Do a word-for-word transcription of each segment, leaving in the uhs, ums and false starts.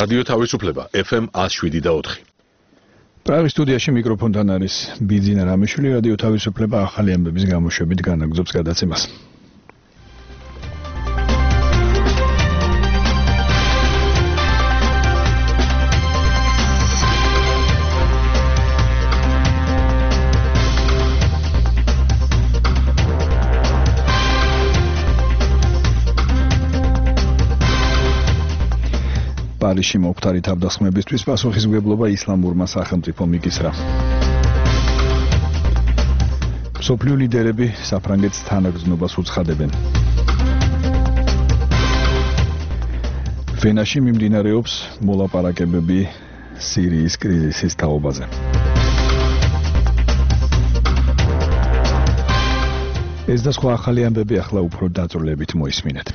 რადიო თავისუფლება ეფ ემ one oh seven და four. პრაღის სტუდიაში მიკროფონთან არის ბიძინა რამიშვილი. რადიო თავისუფლება ახალი ამბების გამოშვებით განაგრძობს გადაცემას. პარიზში მოხდარი თავდასხმებისთვის პასუხისმგებლობა ისლამურმა სახელმწიფომ იკისრა. მსოფლიო ლიდერები საფრანგეთს თანაგრძნობას უცხადებენ. ვენაში მიმდინარეობს მოლაპარაკებები სირიის კრიზისის თაობაზე. ეს და სხვა ახალი ამბები ახლა უფრო დაწვრილებით მოისმინეთ.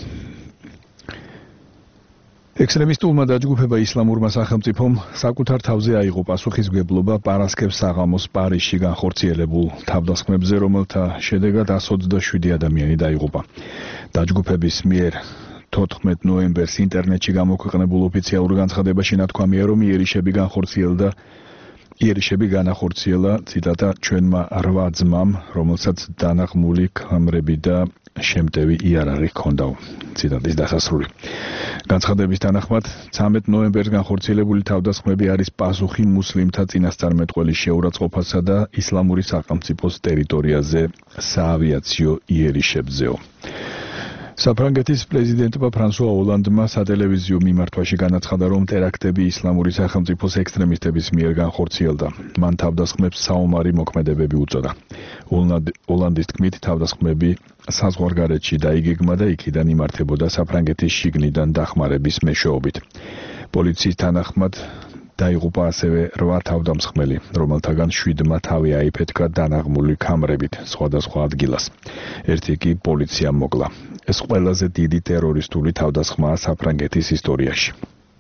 ექსტრემისტულმა დაჯგუფება ისლამურმა სახელმწიფომ საკუთარ თავზე აიღო პასუხისმგებლობა პარასკევს საღამოს პარიზში განხორციელებულ თავდასხმებზე, რომელთა შედეგად one hundred twenty-seven ადამიანი დაიღუპა. დაჯგუფების მიერ თოთხმეტ ნოემბერს ინტერნეტში გამოქვეყნებულ ოფიციალურ განცხადებაში ნათქვამია, რომ იერიშები განხორციელდა იერიშები განახორციელა ციტატა ჩვენმა რვა ძმამ, რომელსაც დანაღმული ქამრები და შემტევი იარაღი ჰქონდაო. ციტატის დასასრული. განცხადების თანახმად ცამეტ ნოემბერს განხორციელებული თავდასხმები არის პასუხი მუსლიმთა წინასწარმეტყველის შეურაცხყოფასა და ისლამური სახელმწიფოს ტერიტორიაზე საავიაციო იერიშებზეო. საფრანგეთის პრეზიდენტმა ფრანსუა ოლანდმა სატელევიზიო მიმართვაში განაცხადა, რომ ტერაქტები ისლამური სახელმწიფოს ექსტრემისტების მიერ განხორციელდა. მან თავდასხმებს საომარი მოქმედებები უწოდა. ოლანდის თქმით, თავდასხმები საზღვარგარეთში დაიგეგმა და იქიდან იმართებოდა საფრანგეთის შიგნიდან დახმარების მეშვეობით. პოლიციის თანახმად დაიღუპა ასევე რვა თავდამსხმელი, რომელთაგან შვიდმა თავი აიფეთქა დანაღმული ქამრებით სხვადასხვა ადგილას. ერთი კი პოლიციამ მოკლა. ეს ყველაზე დიდი ტერორისტული თავდასხმაა საფრანგეთის ისტორიაში.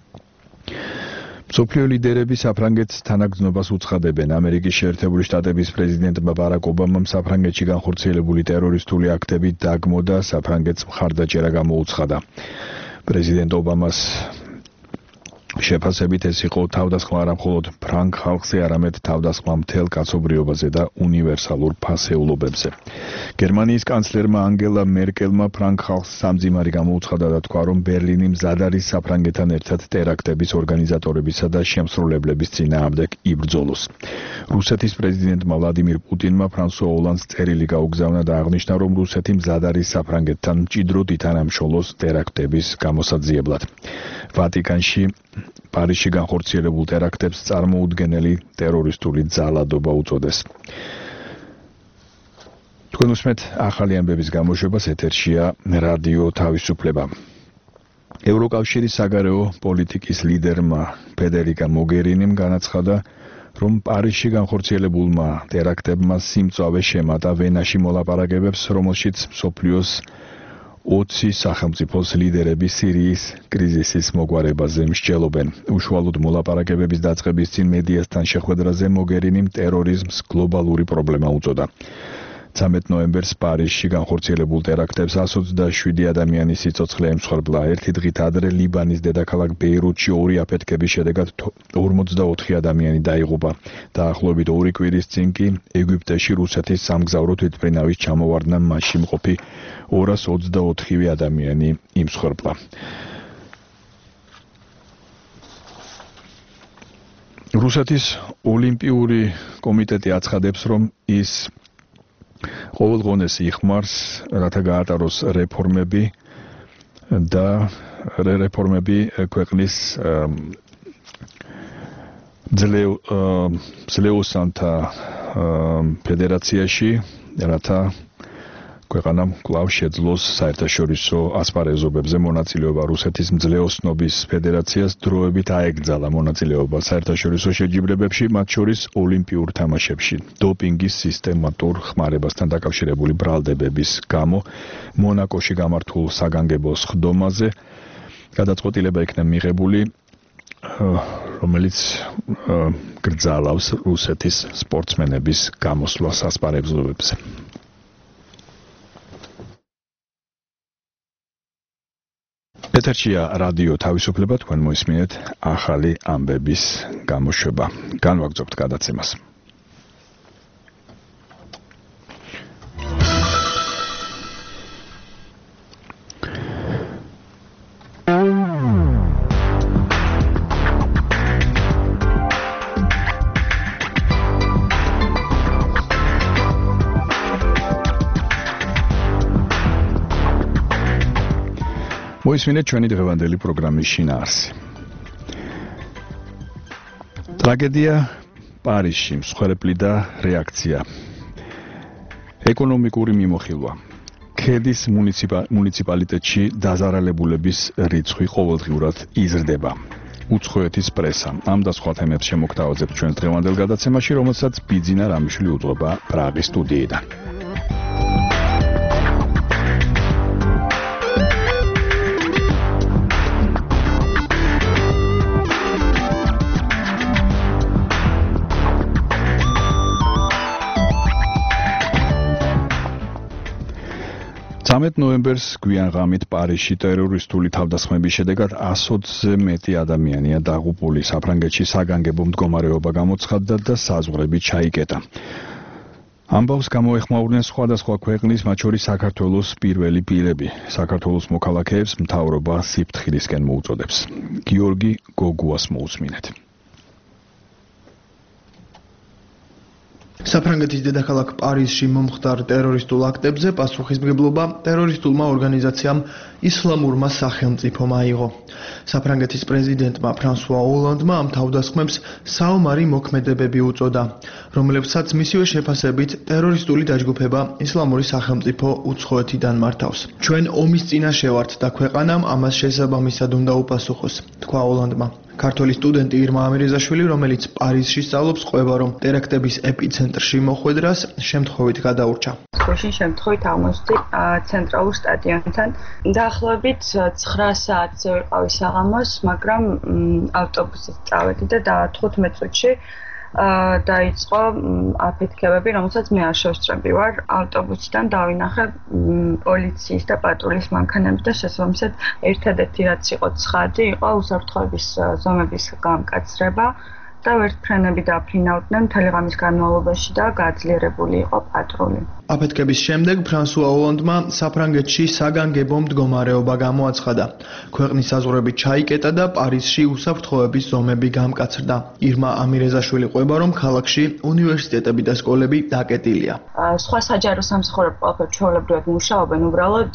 მსოფლიო ლიდერები საფრანგეთს თანაგრძნობას უცხადებენ. ამერიკის შეერთებული შტატების პრეზიდენტმა ბარაკ ობამამ საფრანგეთში განხორციელებული ტერორისტული აქტები დაგმო და საფრანგეთს მხარდაჭერა გამოუცხადა. პრეზიდენტ ობამას შეფასებით ეს იყო თავდასხმა არა მხოლოდ ფრანგ ხალხზე, არამედ თავდასხმა მთელ კაცობრიობაზე და უნივერსალურ ფასეულობებზე. გერმანიის კანცლერმა ანგელა მერკელმა ფრანგ ხალხს სამძიმარი გამოუცხადა და თქვა, რომ ბერლინი მზად არის საფრანგეთთან ერთად ტერაქტების ორგანიზატორებისა და შემსრულებლების წინააღმდეგ იბრძოლოს. რუსეთის პრეზიდენტმა ვლადიმირ პუტინმა ფრანსუა ოლანდს წერილი გაუგზავნა და აღნიშნა, რომ რუსეთი მზად არის საფრანგეთთან მჭიდროდ ითანამშრომლოს ტერაქტების გამოსაძიებლად. ვატიკანში პარიზში განხორციელებულ ტერაქტებს წარმოუდგენელი ტერორისტული ძალადობა უწოდეს. თქვენ უსმენთ ახალი ამბების გამოშვებას, ეთერშია რადიო თავისუფლება. ევროკავშირის საგარეო პოლიტიკის ლიდერმა ფედერიკა მოგერინიმ განაცხადა, რომ პარიზში განხორციელებულმა ტერაქტებმა სიმწვავე შემატა ვენაში მოლაპარაკებებს, რომელშიც მსოფლიოს ოცი სახელმწიფოს ლიდერები სირიის კრიზისის მოგვარებაზე მსჯელობენ. უშუალოდ მოლაპარაკებების დაწყების წინ მედიასთან შეხვედრაზე მოგერინიმ ტერორიზმს გლობალური პრობლემა უწოდა. ცამეტ ნოემბერს პარიზში განხორციელებულ ტერაქტებს one hundred twenty-seven ადამიანის სიცოცხლე ემსხვერპლა. ერთი დღით ადრე ლიბანის დედაქალაქ ბეირუთში ორი აფეთქების შედეგად forty-four ადამიანი დაიღუპა. დაახლოებით ორი კვირის წინ კი ეგვიპტეში რუსეთის სამგზავრო თვითმფრინავის ჩამოვარდნა მასში მყოფი two hundred twenty-four ადამიანი იმსხვერპლა. რუსეთის ოლიმპიური კომიტეტი აცხადებს, რომ ის ყოველდღიურს იხმარს, რათა გაატაროს რეფორმები და რეფორმები ქვეყნის ძლეოსანთა ფედერაციაში, რათა ქვეყანამ კვლავ შეძლოს საერთაშორისო ასპარეზობებზე მონაწილეობა. რუსეთის მძლეოსნობის ფედერაციას დროებით აეკრძალა მონაწილეობა საერთაშორისო შეჯიბრებებში, მათ შორის ოლიმპიურ თამაშებში. დოპინგის სისტემატურ ხმარებასთან დაკავშირებული ბრალდებების გამო მონაკოში გამართულ საგანგებო სხდომაზე გადაწყვეტილება იქნა მიღებული, რომელიც გრძალავს რუსეთის სპორტსმენების გამოსვლას ასპარეზობებზე. ეთერშია რადიო თავისუფლება, თქვენ მოისმინეთ ახალი ამბების გამოშვება. განვაგრძობთ გადაცემას. მოისმინეთ ჩვენი დღევანდელი პროგრამის შინაარსი. ტრაგედია პარიზში, მსხვერპლი და რეაქცია. ეკონომიკური მიმოხილვა. ქედის მუნიციპალიტეტში დაზარალებულების რიცხვი ყოველდღიურად იზრდება. უცხოეთის პრესა. ამ და სხვა თემებს შემოგთავაზებთ ჩვენ დღევანდელ გადაცემაში, რომელსაც ბიძინა რამიშვილი უძღვება პრაღის სტუდიიდან. ცამეტ ნოემბერს გვიან ღამით პარიზში ტერორისტული თავდასხმების შედეგად ასოცზე მეტი ადამიანია დაღუპული. საფრანგეთში საგანგებო მდგომარეობა გამოცხადდა და საზღვრები ჩაიკეტა. ამბავს გამოეხმაურნენ სხვადასხვა ქვეყნის, მათ შორის საქართველოს პირველი პირები. საქართველოს მოქალაქეებს მთავრობა სიფრთხილისკენ მოუწოდებს. გიორგი გოგუას მოусმინეთ. საფრანგეთის დედაქალაქ პარიზში მომხდარ ტერორისტულ აქტებზე პასუხისმგებლობა ტერორისტულმა ორგანიზაციამ ისლამურმა სახელმწიფომ აიღო. საფრანგეთის პრეზიდენტმა ფრანსუა ოლანდმა ამ თავდასხმებს საომარი მოქმედებები უწოდა, რომლებსაც მისივე შეფასებით ტერორისტული დაჯგუფება ისლამური სახელმწიფო უცხოეთიდან მართავს. ჩვენ ომის წინაშე ვართ და ქვეყანამ ამას შესაბამისად უნდა უპასუხოს, თქვა ოლანდმა. ქართველი სტუდენტი ირმა ამირეზაშვილი, რომელიც პარიზში სწავლობს, ყვება, რომ ტერაქტების ეპიცენტრში მოხვედრას შემთხვევით გადაურჩა. გუშინ შემთხვევით აღმოჩნდი ცენტრალურ სტადიონთან. დაახლოებით ცხრა საათზე ვიყავი საღამოს, მაგრამ ავტობუსით წავედი და თხუთმეტ წუთში დაიწყო აფეთქებები, რომელსაც მე არ შევსწრები ვარ. ავტობუსიდან დავინახე პოლიციის და პატრულის მანქანები და შესაბამისად ერთადერთი რაც იყო ცხადი, იყო უსაფრთხოების ზომების გამკაცრება და ვერტფრენები დაფრინავდნენ მთელი ღამის განმავლობაში და გაძლიერებული იყო პატრული. აფეთქების შემდეგ ფრანსუა ოლანდმა საფრანგეთში საგანგებო მდგომარეობა გამოაცხადა. ქვეყნის საზღვრები ჩაიკეტა და პარიზში უსაფრთხოების ზომები გამკაცრდა. ირმა ამირეზაშვილი ყვება, რომ ქალაქში უნივერსიტეტები და სკოლები დაკეტილია. სხვა საჯარო სამსახურები ყველაფერი ჩვეულებრივად მუშაობენ, უბრალოდ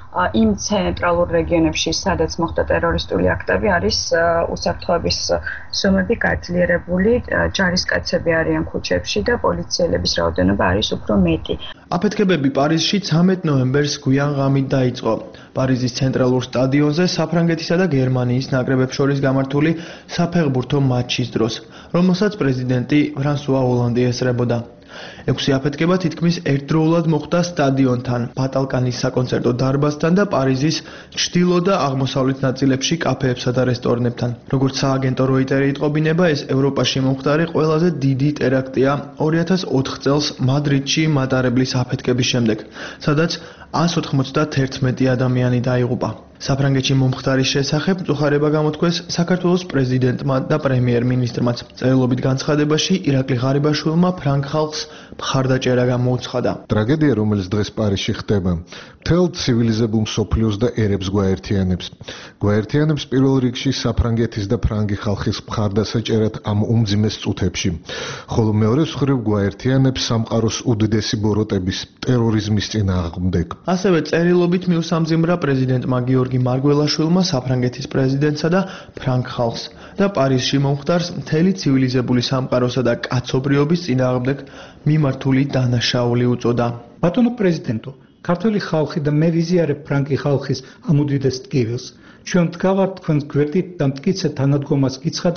იმ ცენტრალურ რეგიონებში, სადაც მოხდა ტერორისტული აქტები, არის უსაფრთხოების ზომები გაძლიერებული, ჯარისკაცები არიან ქუჩებში და პოლიციელების რაოდენობა არის უფრო მეტი. აფეთქებები პარიზში ცამეტ ნოემბერს გვიან ღამით დაიწყო. პარიზის ცენტრალურ სტადიონზე საფრანგეთისა და გერმანიის ნაკრებებს შორის გამართული საფეხბურთო მატჩის დროს, რომელსაც პრეზიდენტი ფრანსუა ოლანდი ესწრებოდა. ექვსი აფეთქება თითქმის ერთდროულად მოხდა სტადიონთან, ბატალკანის საკონცერტო დარბაზთან და პარიზის ჩრდილო და აღმოსავლეთ ნაწილებში კაფეებსა და რესტორნებთან. როგორც სააგენტო როიტერი იტყობინება, ეს ევროპაში მომხდარი ყველაზე დიდი ტერაქტია ორი ათას ოთხ წელს მადრიდში მატარებლის აფეთქების შემდეგ, სადაც ას ოთხმოცდაათერთმეტი ადამიანი დაიღუპა. საფრანგეთში მომხდარის შესახებ მწუხარება გამოთქვეს საქართველოს პრეზიდენტმა და პრემიერ-მინისტრმაც. წერილობით განცხადებაში ირაკლი ღარიბაშვილმა ფრანგ ხალხს მხარდაჭერა გამოუცხადა. ტრაგედია, რომელიც დღეს პარიზში ხდება, მთელ ცივილიზებულ მსოფლიოს და ერებს გვაერთიანებს. გვაერთიანებს პირველ რიგში საფრანგეთის და ფრანგი ხალხის მხარდასაჭერად ამ უმძიმეს წუთებში, ხოლო მეორე მხრივ გვაერთიანებს სამყაროს უდიდესი ბოროტების, ტერორიზმის წინააღმდეგ. ასევე წერილობით მიუსამძიმრა პრეზიდენტმა გიორგი მარგველაშვილმა საფრანგეთის პრეზიდენტსა და ფრანგ ხალხს და პარიზში მომხდარს მთელი ცივილიზებული სამყაროსა და კაცობრიობის წინააღმდეგ მიმართული დანაშაული უწოდა. ბატონო პრეზიდენტო, ქართველი ხალხი და მე ვიზიარებ ფრანგი ხალხის ამ უდიდეს ტკივილს. ჩვენ მდგავართ თქვენს გვერდით და მტკიცე თანადგომას გიცხადებთ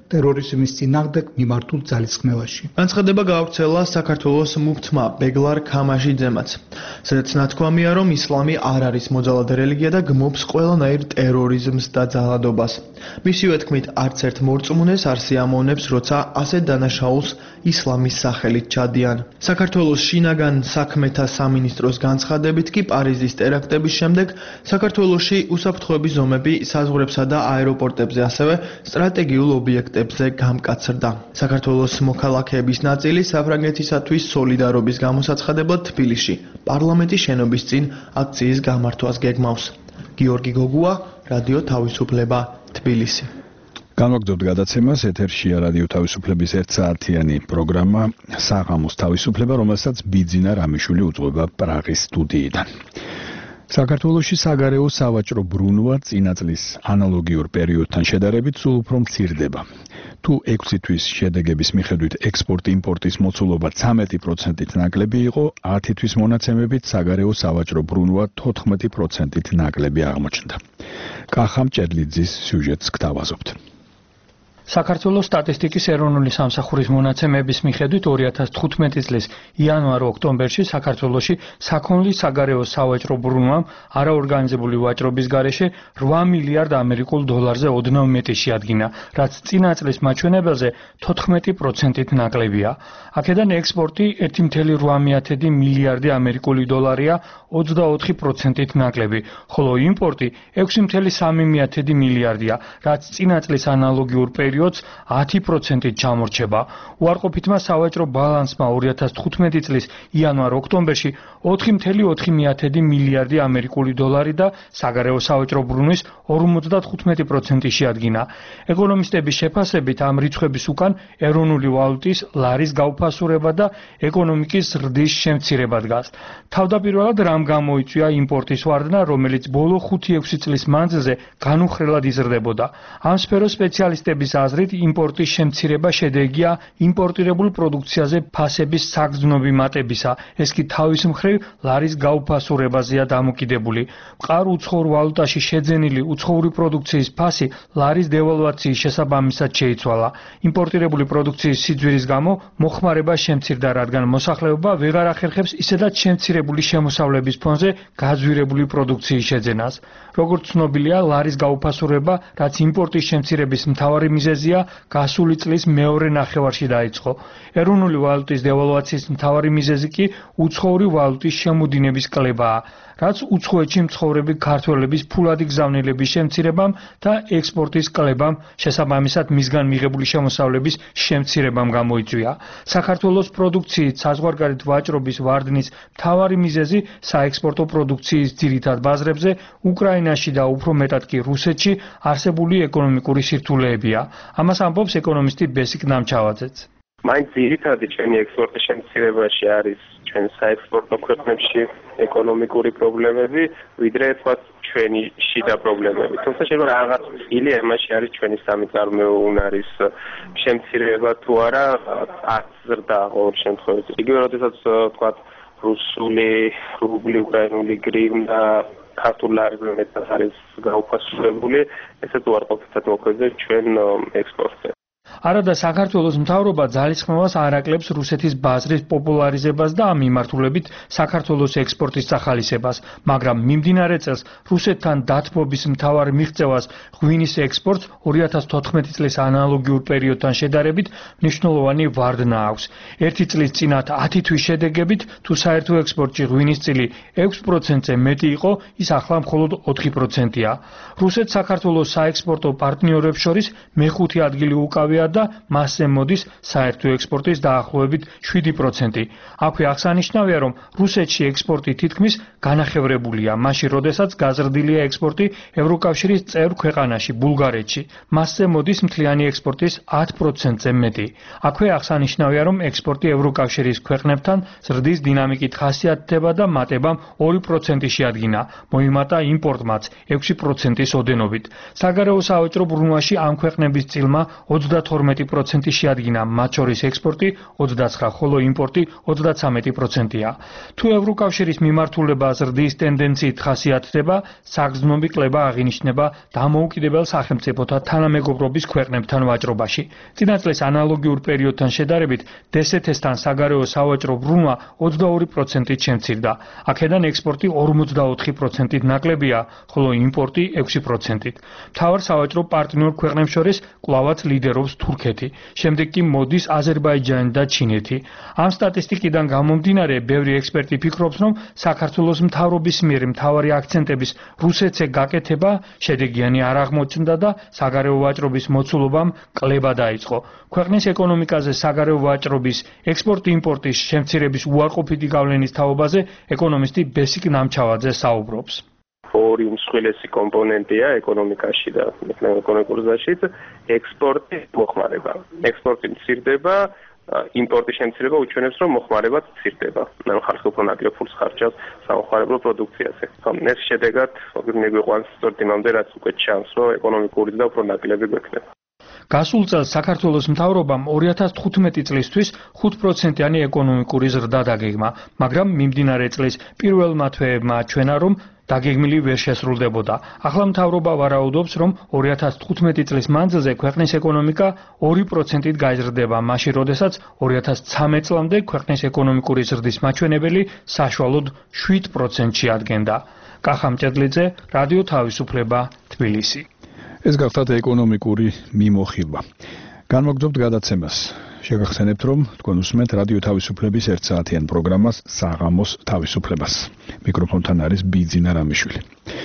ტერორიზმის წინააღმდეგ მიმართულ ძალისხმევაში. განცხადება გავრცელა საქართველოს მუფთმა ბეგლარ ქამაშიძემაც, სადაც ნათქვამია, რომ ისლამი არ არის მოძალადე რელიგია და გმობს ყველანაირ ტერორიზმს და ძალადობას. მისივე თქმით, არც ერთ მორწმუნეს არ სიამოვნებს, როცა ასეთ დანაშაულს ისლამის სახელით ჩადიან. საქართველოს შინაგან საქმეთა სამინისტროს განცხადებით კი პარიზის ტერაქტების შემდეგ საქართველოში უსაფრთხოების ზომები საზღვრებსა და აეროპორტებზე, ასევე სტრატეგიულ ობიექტებზე გამკაცრდა. საქართველოს მოქალაქეების ნაწილი საფრანგეთისათვის სოლიდარობის გამოსაცხადებლად თბილისში პარლამენტის შენობის წინ აქციის გამართვას გეგმავს. გიორგი გოგუა, რადიო თავისუფლება, თბილისი. განვაგრძობთ გადაცემას, ეთერშია რადიო თავისუფლების ერთსაათიანი პროგრამა საღამოს თავისუფლება, რომელსაც ბიძინა რამიშვილი უძღვება პრაღის სტუდიიდან. საქართველოში საგარეო სავაჭრო ბრუნვა წინა წლის ანალოგიურ პერიოდთან შედარებით სულ უფრო მცირდება. თუ ექვსი თვის შედეგების მიხედვით ექსპორტ-იმპორტის მოცულობა ცამეტი პროცენტით ნაკლები იყო, ათი თვის მონაცემებით საგარეო სავაჭრო ბრუნვა თოთხმეტი პროცენტით ნაკლები აღმოჩნდა. კახა მჭედლიძის სიუჟეტს გთავაზობთ. საქართველოს სტატისტიკის ეროვნული სამსახურის მონაცემების მიხედვით ორი ათას თხუთმეტი წლის იანვარ-ოქტომბერში საქართველოში საქონლის საგარეო სავაჭრო ბრუნვამ არაორგანიზებული ვაჭრობის გარეშე რვა მილიარდ ამერიკულ დოლარზე ოდნავ მეტი შეადგინა, რაც წინა წლის მაჩვენებელზე თოთხმეტი პროცენტით ნაკლებია. აქედან ექსპორტი ერთი კoma რვა მილიარდი ამერიკული დოლარია, ოცდაოთხი პროცენტით ნაკლები, ხოლო იმპორტი ექვსი კoma სამი მილიარდია, რაც წინა წლის ანალოგიურ პერიოდს ათი პროცენტით ჩამორჩება. უარყოფითმა სავაჭრო ბალანსმა ორი ათას თხუთმეტი წლის იანვარ-ოქტომბერში ოთხი კoma ოთხი მილიარდი ამერიკული დოლარი და საგარეო სავაჭრო ბრუნვის ორმოცდათხუთმეტი პროცენტი შეადგინა. ეკონომისტების შეფასებით ამ რიცხვების უკან ეროვნული ვალუტის ლარის გაუფასურება და ეკონომიკის ზრდის შემცირება დგას. თავდაპირველად რამ გამოიწვია იმპორტის ვარდნა, რომელიც ბოლო ხუთი-ექვსი წლის მანძილზე განუხრელად იზრდებოდა. ამ სფეროს სპეციალისტების აზრით იმპორტის შემცირება შედეგია იმპორტირებულ პროდუქციაზე ფასების საგრძნობი მატებისა. ეს კი თავის მხრივ ლარის გაუფასურებაზეა დამოკიდებული. მყარ უცხოურ ვალუტაში შეძენილი უცხოური პროდუქციის ფასი ლარის დევალვაციის შესაბამისად შეიცვალა. იმპორტირებული პროდუქციის სიძვირის გამო მოხმარება შემცირდა, რადგან მოსახლეობა ვეღარ ახერხებს ისედაც შემცირებული შემოსავლების ფონზე გაძვირებული პროდუქციის შეძენას. როგორც ცნობილია, ლარის გაუფასურება, რაც იმპორტის შემცირების მთავარი მიზეზია, გასული წლის მეორე ნახევარში დაიწყო. ეროვნული ვალუტის დევალვაციის მთავარი მიზეზი კი უცხოური ვალუტის შემოდინების კლებაა, რაც უცხოეთში მცხოვრები ქართველების ფულადი გზავნილების შემცირებამ და ექსპორტის კლებამ, შესაბამისად მისგან მიღებული შემოსავლების შემცირებამ გამოიწვია. საქართველოს პროდუქციით საზღვარგარეთ ვაჭრობის ვარდნის მთავარი მიზეზი საექსპორტო პროდუქციის ძირითად ბაზრებზე, უკრაინაში და უფრო მეტად კი რუსეთში არსებული ეკონომიკური სირთულეებია. ამას ამბობს ეკონომისტი ბესიკ ნამჩავაძეც. მაინც ძირითადი ჩემი ექსპორტის შემცირებაში არის ჩვენ საექსპორტო ქვეყნებში ეკონომიკური პრობლემები, ვიდრე თქვათ ჩვენი შიდა პრობლემები. თუმცა შეიძლება რაღაც წილი ამაში არის ჩვენი სამიწარმოო უნარის შემცირება თუ არა, აზრდა ყოველ შემთხვევაში. იგივე როდესაც თქვათ რუსული რუბლი, უკრაინული გრივნა, ქართული ლარი მეტად არის გაუფასურებული, ესეც უარყოფითად მოქმედებს ჩვენ ექსპორტზე. არადა საქართველოს მთავრობა ძალისხმევას არ აკლებს რუსეთის ბაზრის პოპულარიზებას და ამ მიმართულებით საქართველოს ექსპორტის სახალისებას, მაგრამ მიმდინარე წელს რუსეთთან დათბობის მთავარ მიღწევას ღვინის ექსპორტს ორი ათას თოთხმეტი წლის ანალოგიურ პერიოდთან შედარებით მნიშვნელოვანი ვარდნა აქვს. ერთი წლის წინათ ათი თვის შედეგებით, თუ საერთო ექსპორტში ღვინის წილი ექვს პროცენტზე მეტი იყო, ის ახლა მხოლოდ ოთხი პროცენტია. რუსეთს საქართველოს საექსპორტო პარტნიორებს შორის მეხუთე ადგილი უკავია და მასზე მოდის საერთო ექსპორტის დაახლოებით შვიდი პროცენტი. აქვე აღსანიშნავია, რომ რუსეთში ექსპორტი თითქმის განახევრებულია, მაშინ როდესაც გაზრდილია ექსპორტი ევროკავშირის წევრ ქვეყანაში, ბულგარეთში. მასზე მოდის მთლიანი ექსპორტის ათ პროცენტზე მეტი. აქვე აღსანიშნავია, რომ ექსპორტი ევროკავშირის ქვეყნებთან ზრდის დინამიკით ხასიათდება და მატებამ ორი პროცენტი შეადგინა, მოიმატა იმპორტმაც ექვსი პროცენტის ოდენობით. საგარეო სავაჭრო ბრუნვაში ამ ქვეყნების წილმა ოცდათოთხ ათორმეტი პროცენტი შეადგინა, მათ შორის ექსპორტი ოცდაცხრა, ხოლო იმპორტი ოცდაცამეტი პროცენტია. თუ ევროკავშირის მიმართულება ზრდის ტენდენციით ხასიათდება, საგრძნობი კლება აღინიშნება დამოუკიდებელ სახელმწიფოთა თანამეგობრობის ქვეყნებთან ვაჭრობაში. წინა წლის ანალოგიურ პერიოდთან შედარებით დსთ-სთან საგარეო სავაჭრო ბრუნვა ოცდაორი პროცენტით შემცირდა. აქედან ექსპორტი ორმოცდაოთხი პროცენტით ნაკლებია, ხოლო იმპორტი ექვსი პროცენტით. მთავარ სავაჭრო პარტნიორ ქვეყნებს შორის კვლავაც ლიდერობს თურქეთი, შემდეგ კი მოდის აზერბაიჯანი და ჩინეთი. ამ სტატისტიკიდან გამომდინარე, ბევრი ექსპერტი ფიქრობს, რომ საქართველოს მთავრობის მიერ მთავარი აქცენტების რუსეთზე გაკეთება შედეგიანი არ აღმოჩნდა და საგარეო ვაჭრობის მოცულობამ კლება დაიწყო. ქვეყნის ეკონომიკაზე საგარეო ვაჭრობის ექსპორტ-იმპორტის შემცირების უარყოფითი გავლენის თაობაზე ეკონომისტი ბესიკ ნამჩავაძე საუბრობს. ორი უმსხვილესი კომპონენტია ეკონომიკაში და ეკონომიკურ ზრდაშიც ექსპორტი მოხმარება. ექსპორტი მცირდება, იმპორტი შემცირება უჩვენებს, რომ მოხმარებაც მცირდება. ხალხი უფრო ნაკლებ ფულს ხარჯავს სამოხმარებლო პროდუქციაზე. ეს შედეგად მიგვიყვანს სწორედ იმამდე, რაც უკვე ჩანს, რომ ეკონომიკური და უფრო ნაკლები გვექნება. გასულ წელს საქართველოს მთავრობამ ორი ათას თხუთმეტი წლისთვის ხუთ პროცენტიანი ეკონომიკური ზრდა დაგეგმა, მაგრამ მიმდინარე წლის პირველმა თვეებმა აჩვენა, რომ დაგეგმილი ვერ შესრულდებოდა. ახლა მთავრობა ვარაუდობს, რომ ორი ათას თხუთმეტი წლის მანძილზე ქვეყნის ეკონომიკა ორი პროცენტით გაიზრდება, მაშინ როდესაც ორი ათას ცხრამეტ წლამდე ქვეყნის ეკონომიკური ზრდის მაჩვენებელი საშუალოდ შვიდ პროცენტში ადგენდა. კახა მჭედლიძე, რადიო თავისუფლება, თბილისი. ეს გახდათ ეკონომიკური მიმოხილვა. განმოგრძობთ გადაცემას. შეგახსენებთ, რომ თქვენ უსმენთ რადიო თავისუფლების ერთ საათიან პროგრამას საღამოს თავისუფლებას. მიკროფონთან არის ბიძინა რამიშვილი.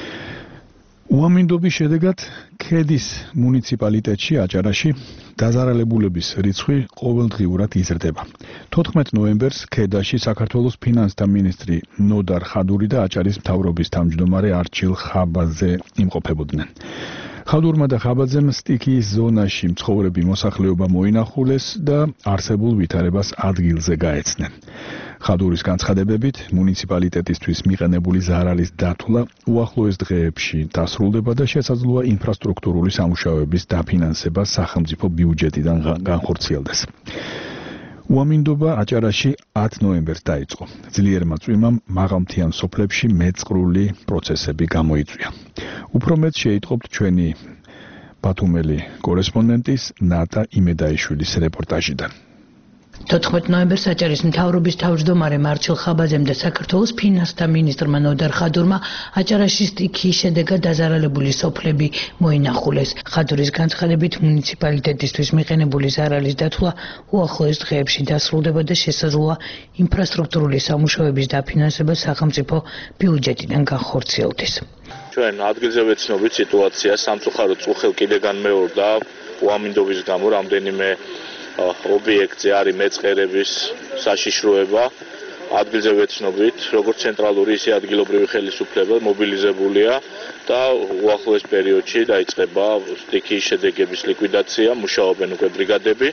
უამინდობის შედეგად ქედის მუნიციპალიტეტში აჭარაში დაზარალებულების რიცხვი ყოველდღიურად იზრდება. თოთხმეტ ნოემბერს ქედაში საქართველოს ფინანსთა მინისტრი ნოდარ ხადური და აჭარის მთავრობის თავმჯდომარე არჩილ ხაბაძე იმყოფებოდნენ. ხადურმა და ხაბაძემ სტიქიის ზონაში მცხოვრები მოსახლეობა მოინახულეს და არსებულ ვითარებას ადგილზე გაეცნენ. ხადურის განცხადებებით, მუნიციპალიტეტისთვის მიყენებული ზარალის დათვლა უახლოეს დღეებში დასრულდება და შესაძლოა ინფრასტრუქტურული სამუშაოების დაფინანსება სახელმწიფო ბიუჯეტიდან განხორციელდეს. უამინდობა აჭარაში ათ ნოემბერს დაიწყო. ძლიერმა წვიმამ მაღალმთიან სოფლებში მეწყრული პროცესები გამოიწვია. უფრო მეტ შეიტყობთ ჩვენი ბათუმელი კორესპონდენტის ნატა იმედაიშვილის რეპორტაჟიდან. თოთხმეტ ნოემბერს აჭარის მთავრობის თავმჯდომარე არჩილ ხაბაძემ და საქართველოს ფინანსთა მინისტრმა ნოდარ ხადურმა აჭარაში სტიქიის შედეგად დაზარალებული სოფლები მოინახულეს. ხადურის განცხადებით, მუნიციპალიტეტისთვის მიყენებული ზარალის დათვლა უახლოეს დღეებში დასრულდება და შესაძლოა ინფრასტრუქტურული სამუშაოების დაფინანსება სახელმწიფო ბიუჯეტიდან განხორციელდეს. ჩვენ ადგილზე ვეცნობით სიტუაცია სამწუხაროდ წუხელ კიდე განმეორდა უამინდობის გამო რამდენიმე ობიექტზე არის მეწყერების საშიშროება. ადგილზე ვეცნობით, როგორც ცენტრალური, ისე ადგილობრივი ხელისუფლება მობილიზებულია და უახლოეს პერიოდში დაიწყება სტიქიის შედეგების ლიკვიდაცია, მუშაობენ უკვე ბრიგადები.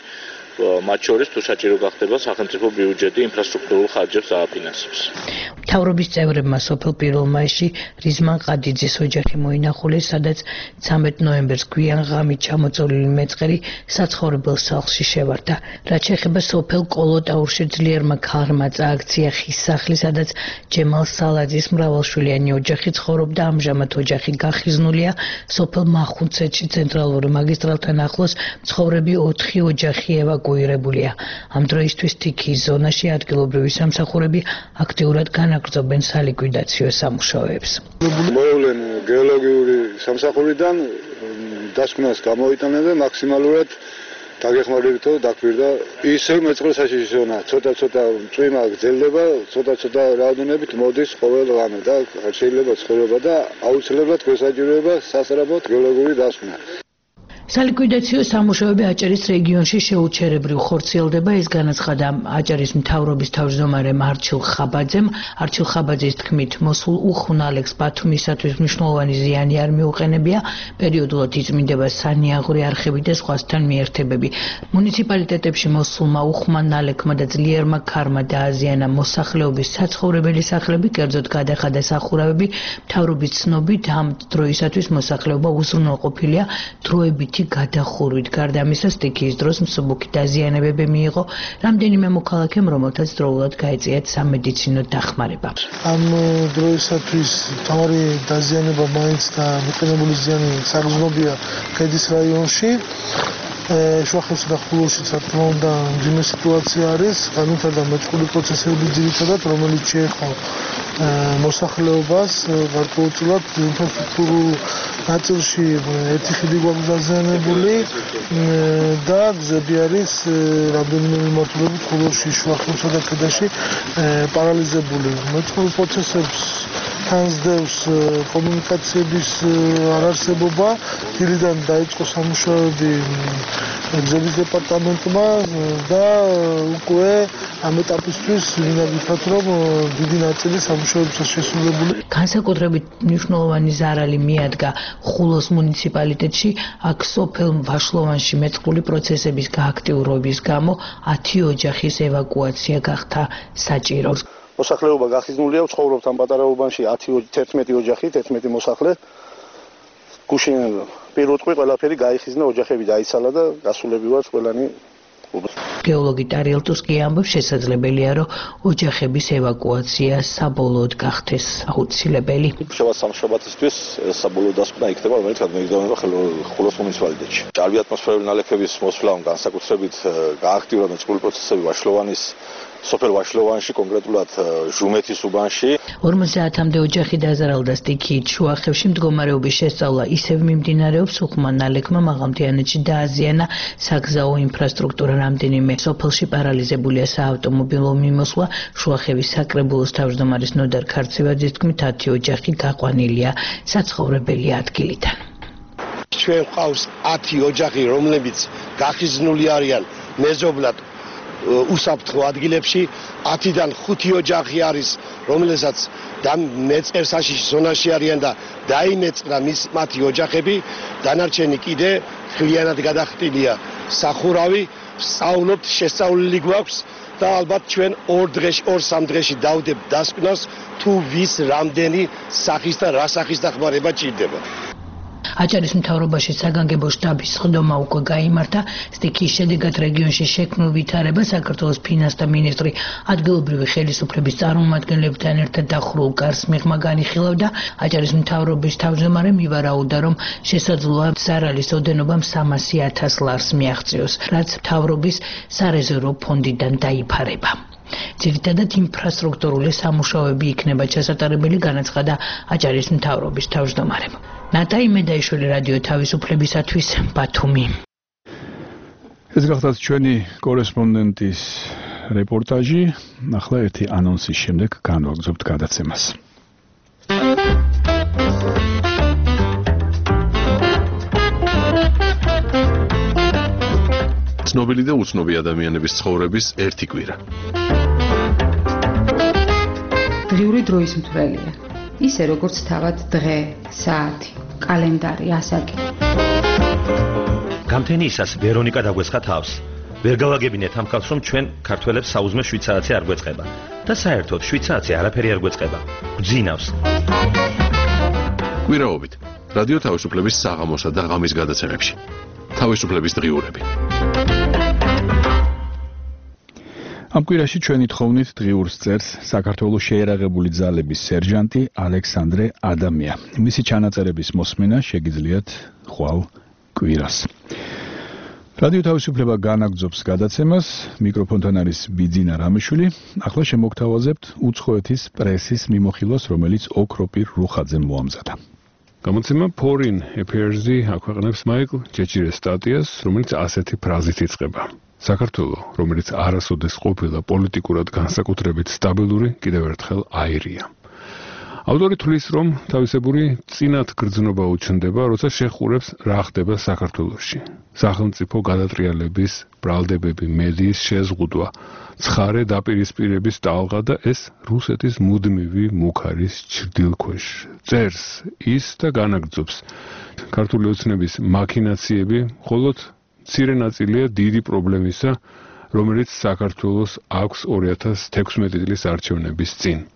მათ შორის თუ საჭირო გახდება სახელმწიფო ბიუჯეტი ინფრასტრუქტურულ ხარჯებს დააფინანსებს. მთავრობის წევრებმა სოფელ პირველ მაისში რიზმან ყადიძის ოჯახი მოინახულეს, სადაც ცამეტ ნოემბერს გვიან ღამით ჩამოწოლილი მეწყერი საცხოვრებელ სახლში შევარდა. რაც შეეხება სოფელ კოლოტაურში ძლიერმა ქალმა წააქცია ხის სახლი, სადაც ჯემალ სალაძის მრავალშვილიანი ოჯახი ცხოვრობდა. ამჟამად ოჯახი გახიზნულია. სოფელ მახუნცეთში ცენტრალური მაგისტრალთან ახლოს მცხოვრები ოთხი ოჯახი ევაკუირებულია. ამ დროისთვის სტიქიის ზონაში ადგილობრივი სამსახურები აქტიურად განაგრძობენ სალიკვიდაციო სამუშაოებს. მოვლენ გეოლოგიური სამსახურიდან დასკვნას გამოიტანენ და მაქსიმალურად დაგეხმარებითო დაკვირდა ისევ მეწყრე საშიშროა. ცოტა-ცოტა წვიმა გრძელდება, ცოტა-ცოტა რაოდენობით მოდის ყოველ ღამე და შეიძლება ცხოვრება და აუცილებლად გვესაჯიროება სასწრაფოდ გეოლოგიური დასკვნა. სალიკვიდაციო სამუშაოები აჭარის რეგიონში შეუჩერებრივ ხორციელდება. ეს განაცხადა აჭარის მთავრობის თავმჯდომარემ არჩილ ხაბაძემ. არჩილ ხაბაძის თქმით, მოსულ უხუნალექს ბათუმისათვის მნიშვნელოვანი ზიანი არ მიუყენებია. პერიოდულად იწმინდება სანიაღვრე არხები და სხვასთან მიერთებები. მუნიციპალიტეტებში მოსულმა უხმანალექმა და ძლიერმა ქარმა დააზიანა მოსახლეობის საცხოვრებელი სახლები, კერძოდ გადახადა სახურავები. მთავრობის ცნობით, ამ დროისათვის მოსახლეობა უზრუნველყოფილია დროებითი მათი გადახურვით. გარდა ამისა, სტიქიის დროს მსუბუქი დაზიანებები მიიღო რამდენიმე მოქალაქემ, რომელთაც დროულად გაეწიათ სამედიცინო დახმარება. ამ დროისათვის თავი დაზიანება მაინც და მიყენებული ზიანი საგრძნობია ქედის რაიონში. შუახევსა და ხულოში სათქმა უნდა მძიმე სიტუაცია არის, განვითარდა მეწყრული პროცესები ძირითადად, რომელიც შეეხო მოსახლეობას, გარკვეულწილად ინფრასტრუქტურულ ნაწილში ერთი ხიდი გვაქვს დაზიანებული და გზები არის რამდენიმე მიმართულებით ხულოში, შუახევსა და ქედაში პარალიზებული. მეწყრულ პროცესებს თანსდევს კომუნიკაციების არარსებობა, დილიდან დაიწყო სამუშაოები გზების დეპარტამენტმა და უკვე ამ ეტაპისთვის ვინაგვიქათ, რომ დიდი ნაწილი სამუშაოებსაც შესრულებული. განსაკუთრებით მნიშვნელოვანი ზარალი მიადგა ხულოს მუნიციპალიტეტში, აქ სოფელ ვაშლოვანში მეწყრული პროცესების გააქტიურების გამო ათი ოჯახის ევაკუაცია გახდა საჭირო. მოსახლეობა გახიზნულია, ცხოვრობს ამ პატარა უბანში თერთმეტი ოჯახი, თერთმეტი მოსახლე. გუშინ პირველ წყვი ყველაფერი გაიხიზნა, ოჯახები დაიცალა და გასულები ვართ ყველანი. გეოლოგი ტარიელ ტუსკი ამბობს, შესაძლებელია, რომ ოჯახების ევაკუაცია საბოლოოდ გახდეს აუცილებელი. შევას სამშობლოსთვის საბოლოო დასკვნა იქნება, რომელიც გადმოიგდოვნება ხულოს მუნიციპალიტეტში. ჭარბი ატმოსფერული ნალექების მოსვლამ განსაკუთრებით გააქტიურა მეწყრული პროცესები ვაშლოვანის სოფელ ვაშლოვანში, კონკრეტულად ჟუმეთის უბანში. ორმოცდაათამდე ოჯახი დაზარალდა სტიქიით. შუახევში მდგომარეობის შესწავლა ისევ მიმდინარეობს, უხმა ნალექმა მაღალმთიანეთში დააზიანა საგზაო ინფრასტრუქტურა. რამდენიმე სოფელში პარალიზებულია საავტომობილო მიმოსვლა. შუახევის საკრებულოს თავმჯდომარის ნოდარ ქარცევაძის თქმით, ათი ოჯახი გაყვანილია საცხოვრებელი ადგილიდან. ჩვენ ყავს ათი ოჯახი, რომლებიც გახიზნული არიან მეზობლად უსაფრთხო ადგილებში, ათიდან ხუთი ოჯახი არის, რომელსაც მეწყერ საშიში ზონაში არიან და დაიმეწყდა მათი ოჯახები, დანარჩენი კიდე ხლიანად გადახტილია სახურავი, სწავლობთ, შესწავლილი გვაქვს და ალბათ ჩვენ ორ დღეში, ორ სამ დღეში დავდებთ დასკვნას, თუ ვის რამდენი სახის და რა სახის დახმარება ჭირდება. აჭარის მთავრობაში საგანგებო შტაბის სხდომა უკვე გაიმართა. სტიქიის შედეგად რეგიონში შექმნილ ვითარებას საქართველოს ფინანსთა მინისტრი ადგილობრივი ხელისუფლების წარმომადგენლებთან ერთად დახურულ კარს მიღმა განიხილავდა. აჭარის მთავრობის თავმჯდომარე მივარაუდა, რომ შესაძლოა ზარალის ოდენობამ სამასი ათას ლარს მიაღწიოს, რაც მთავრობის სარეზერვო ფონდიდან დაიფარება. ძირითადად ინფრასტრუქტურული სამუშაოები იქნება ჩასატარებელი, განაცხადა აჭარის მთავრობის თავმჯდომარემ. ნატაი მედაიშვილი, რადიო თავისუფლებისათვის, ბათუმი. ეს გახდათ ჩვენი კორესპონდენტის რეპორტაჟი. ახლა ერთი ანონსის შემდეგ განვაგრძობთ გადაცემას. ცნობილი და უცნობი ადამიანების ცხოვრების ერთი კვირა. დღიური დროის მთვრელია. ისე როგორც თავად დღე, საათი, კალენდარი, ასაკი. გამთენიისას ვერონიკა დაგვესხა თავს. ვერ გავაგებინეთ ამ ხალხს, რომ ჩვენ ქართველებს საუზმე შვიცარაცი არ გვეწყება და საერთოდ შვიცარაცი არაფერი არ გვეწყება. გძინავს. კვირაობით რადიო თავისუფლების საღამოსა და ღამის გადაცემებში. თავისუფლების დღიურები. ამ კვირაში ჩვენი თხოვნით დღიურს წერს საქართველოს შეერაღებული ძალების სერჟანტი ალექსანდრე ადამია. მისი ჩანაწერების მოსმენა შეგიძლიათ ხვალ კვირას. რადიო თავისუფლება განაგრძობს გადაცემას. მიკროფონთან არის ბიძინა რამიშვილი. ახლა შემოგთავაზებთ უცხოეთის პრესის მიმოხილვას, რომელიც ოქროპირ რუხაძემ მოამზადა. გამოცემა Foreign Affairs-ი აქვეყნებს მაიკლ ჯეჭირეს სტატიას, რომელიც ასეთი ფრაზით იწყება. საქართველო, რომელიც არასოდეს ყოფილა პოლიტიკურად განსაკუთრებით სტაბილური, კიდევ ერთხელ აირია. ავტორი თვლის, რომ თავისებური წინათ გრძნობა უჩნდება, როცა შეხურებს რა ხდება საქართველოში. სახელმწიფო გადატრიალების ბრალდებები, მედიის შეზღუდვა, ცხარე დაპირისპირების ტალღა და ეს რუსეთის მუდმივი მუქარის ჭრდილქვეშ. წერს ის და განაგრძობს. ქართული ოცნების მაქინაციები მხოლოდ მცირე ნაწილია დიდი პრობლემისა, რომელიც საქართველოს აქვს ორი ათას თექვსმეტი წლის არჩევნების წინ.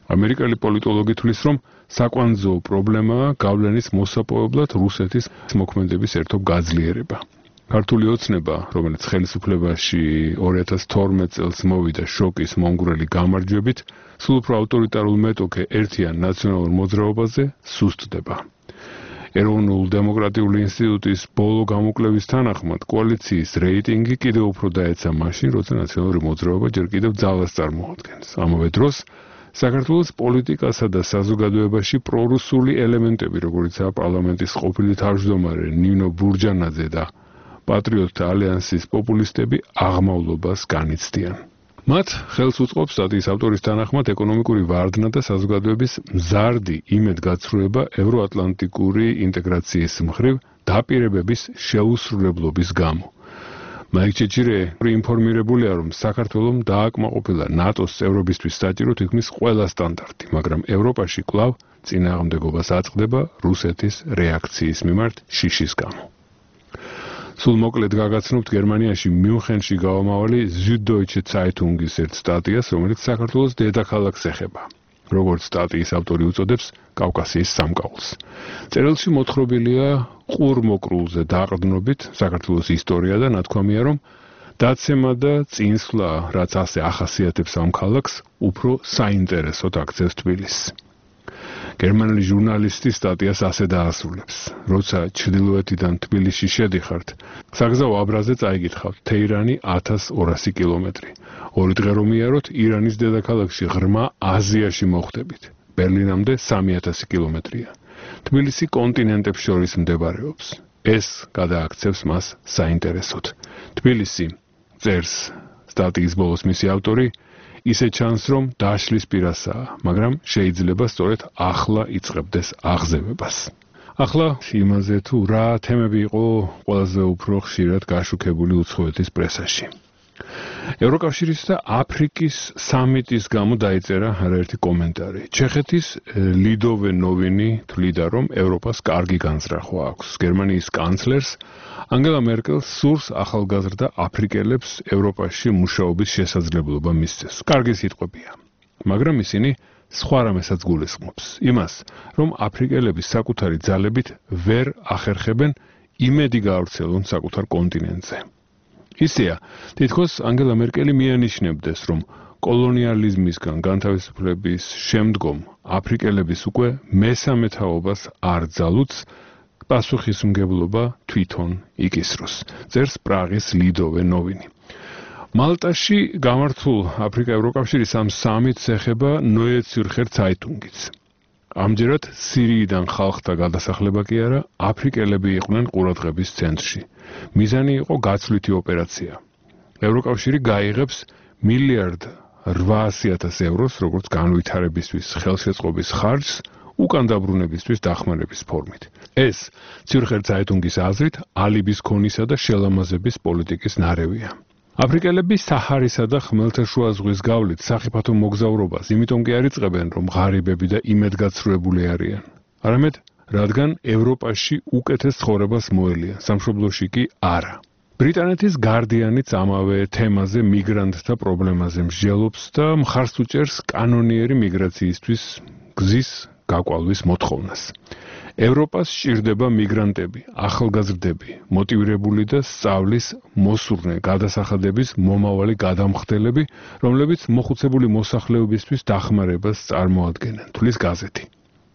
ამერიკელი პოლიტოლოგი თვლის, რომ საკვანძო პრობლემაა გავლენის მოსაპოვებლად რუსეთის მოქმედების ერთობ გაძლიერება. ქართული ოცნება, რომელიც ხელისუფლებაში ორი ათას თორმეტ წელს მოვიდა შოკის მომგვრელი გამარჯვებით, სულ უფრო ავტორიტარულ მეტოქე ერთიან ნაციონალურ მოძრაობაზე სუსტდება. ეროვნულ დემოკრატიული ინსტიტუტის ბოლო გამოკვლევის თანახმად კოალიციის რეიტინგი კიდევ უფრო დაეცა მაშინ, როცა ნაციონალური მოძრაობა ჯერ კიდევ ძალას წარმოადგენს. ამავე დროს საქართველოს პოლიტიკასა და საზოგადოებაში პრორუსული ელემენტები, როგორიცაა პარლამენტის ყოფილი თავმჯდომარე ნინო ბურჯანაძე და პატრიოტთა ალიანსის პოპულისტები აღმავლობას განიცდიან. მათ ხელს უწყობს სტატიის ავტორის თანახმად ეკონომიკური ვარდნა და საზოგადოების მზარდი იმედგაცრუება ევროატლანტიკური ინტეგრაციის მხრივ დაპირებების შეუსრულებლობის გამო. მაიკ ჩეჩირე ინფორმირებულია, რომ საქართველომ დააკმაყოფილა ნატოს წევრობისთვის საჭირო თითქმის ყველა სტანდარტი, მაგრამ ევროპაში კვლავ წინააღმდეგობას აწყდება რუსეთის რეაქციის მიმართ შიშის გამო. სულ მოკლედ გაგაცნობთ გერმანიაში მიუნხენში გავამავალი Süddeutsche Zeitung-ის ერთ სტატიას, რომელიც საქართველოს დედაქალაქს ეხება. როგორც სტატიის ავტორი უწოდებს, კავკასიის სამკაულს. წერილში მოთხრობილია ყურმოკრულზე დაყრდნობით საქართველოს ისტორია და ნათქვამია, რომ დაცემა და წინსვლა, რაც ასე ახასიათებს ამ ქალაქს, უფრო საინტერესოდ აქცევს თბილისს. გერმანელი ჟურნალისტი სტატიას ასე დაასრულებს: როცა ჩრდილოეთიდან თბილისში შედიხართ, საგზაო აბრაზე წაიგითხავთ თეირანი ათას ორასი კილომეტრი. ორი დღე რომ მიაროთ, ირანის დედაქალაქში ღრმა აზიაში მოხვდებით. ბერლინამდე სამი ათასი კილომეტრია. თბილისი კონტინენტებს შორის მდებარეობს. ეს გადააქცევს მას საინტერესოდ. თბილისი, წერს სტატიის ბოლოს მისი ავტორი, ისე ჩანს, რომ დაშლის პირასაა, მაგრამ შეიძლება სწორედ ახლა იწყებდეს აღზევებას. ახლა იმაზე თუ რა თემები იყო ყველაზე უფრო ხშირად გაშუქებული უცხოეთის პრესაში. ევროკავშირის და აფრიკის სამიტის გამო დაიწერა არაერთი კომენტარი. ჩეხეთის ლიდოვე ნოვინი თვლიდა, რომ ევროპას კარგი განზრახვა აქვს. გერმანიის კანცლერს ანგელა მერკელს სურს ახალგაზრდა აფრიკელებს ევროპაში მუშაობის შესაძლებლობა მისცეს. კარგი სიტყვებია, მაგრამ ისინი სხვა რამესაც გულისხმობს. იმას, რომ აფრიკელები საკუთარი ძალებით ვერ ახერხებენ იმედი გაავრცელონ საკუთარ კონტინენტზე. ისეა, თითქოს ანგელა მერკელი მიანიშნებდეს, რომ კოლონიალიზმისგან განთავისუფლების შემდგომ აფრიკელების უკვე მესამე თაობას არ ძალუძს, პასუხისმგებლობა თვითონ იკისროს, წერს პრაღის ლიდოვე ნოვინი. მალტაში გამართულ აფრიკა-ევროკავშირის ამ სამიტს ეხება Neue Zürcher Zeitung-იც. ამჯერად სირიიდან ხალხთა გადასახლება კი არა, აფრიკელები იყვნენ ყურადღების ცენტრში. მიზანი იყო გაცვლითი ოპერაცია. ევროკავშირი გაიღებს მილიარდ რვაასი ათას ევროს, როგორც განვითარებისთვის ხელშეწყობის ხარჯს, უკან დაბრუნებისთვის დახმარების ფორმით. ეს Zürcher Zeitung-ის აზრით ალიბის ქონისა და შელამაზების პოლიტიკის ნარევია. აფრიკელები საჰარისა და ხმელთაშუა ზღვის გავლით სახიფათო მოგზაურობას იმიტომ კი არ იწყებენ, რომ ღარიბები და იმედგაცრუებული არიან. არამედ რადგან ევროპაში უკეთეს ცხოვრებას მოელიან, სამშობლოში კი არა. ბრიტანეთის გარდიანიც ამავე თემაზე მიგრანტთა პრობლემაზე მსჯელობს და მხარს უჭერს კანონიერი მიგრაციისთვის გზის გაკვალვის მოთხოვნას. ევროპას სჭირდება მიგრანტები, ახალგაზრდები, მოტივირებული და სწავლის მოსურნე გადასახადების მომავალი გადამხდელები, რომლებიც მოხუცებული მოსახლეობისთვის დახმარებას წარმოადგენენ, თვლის გაზეთი.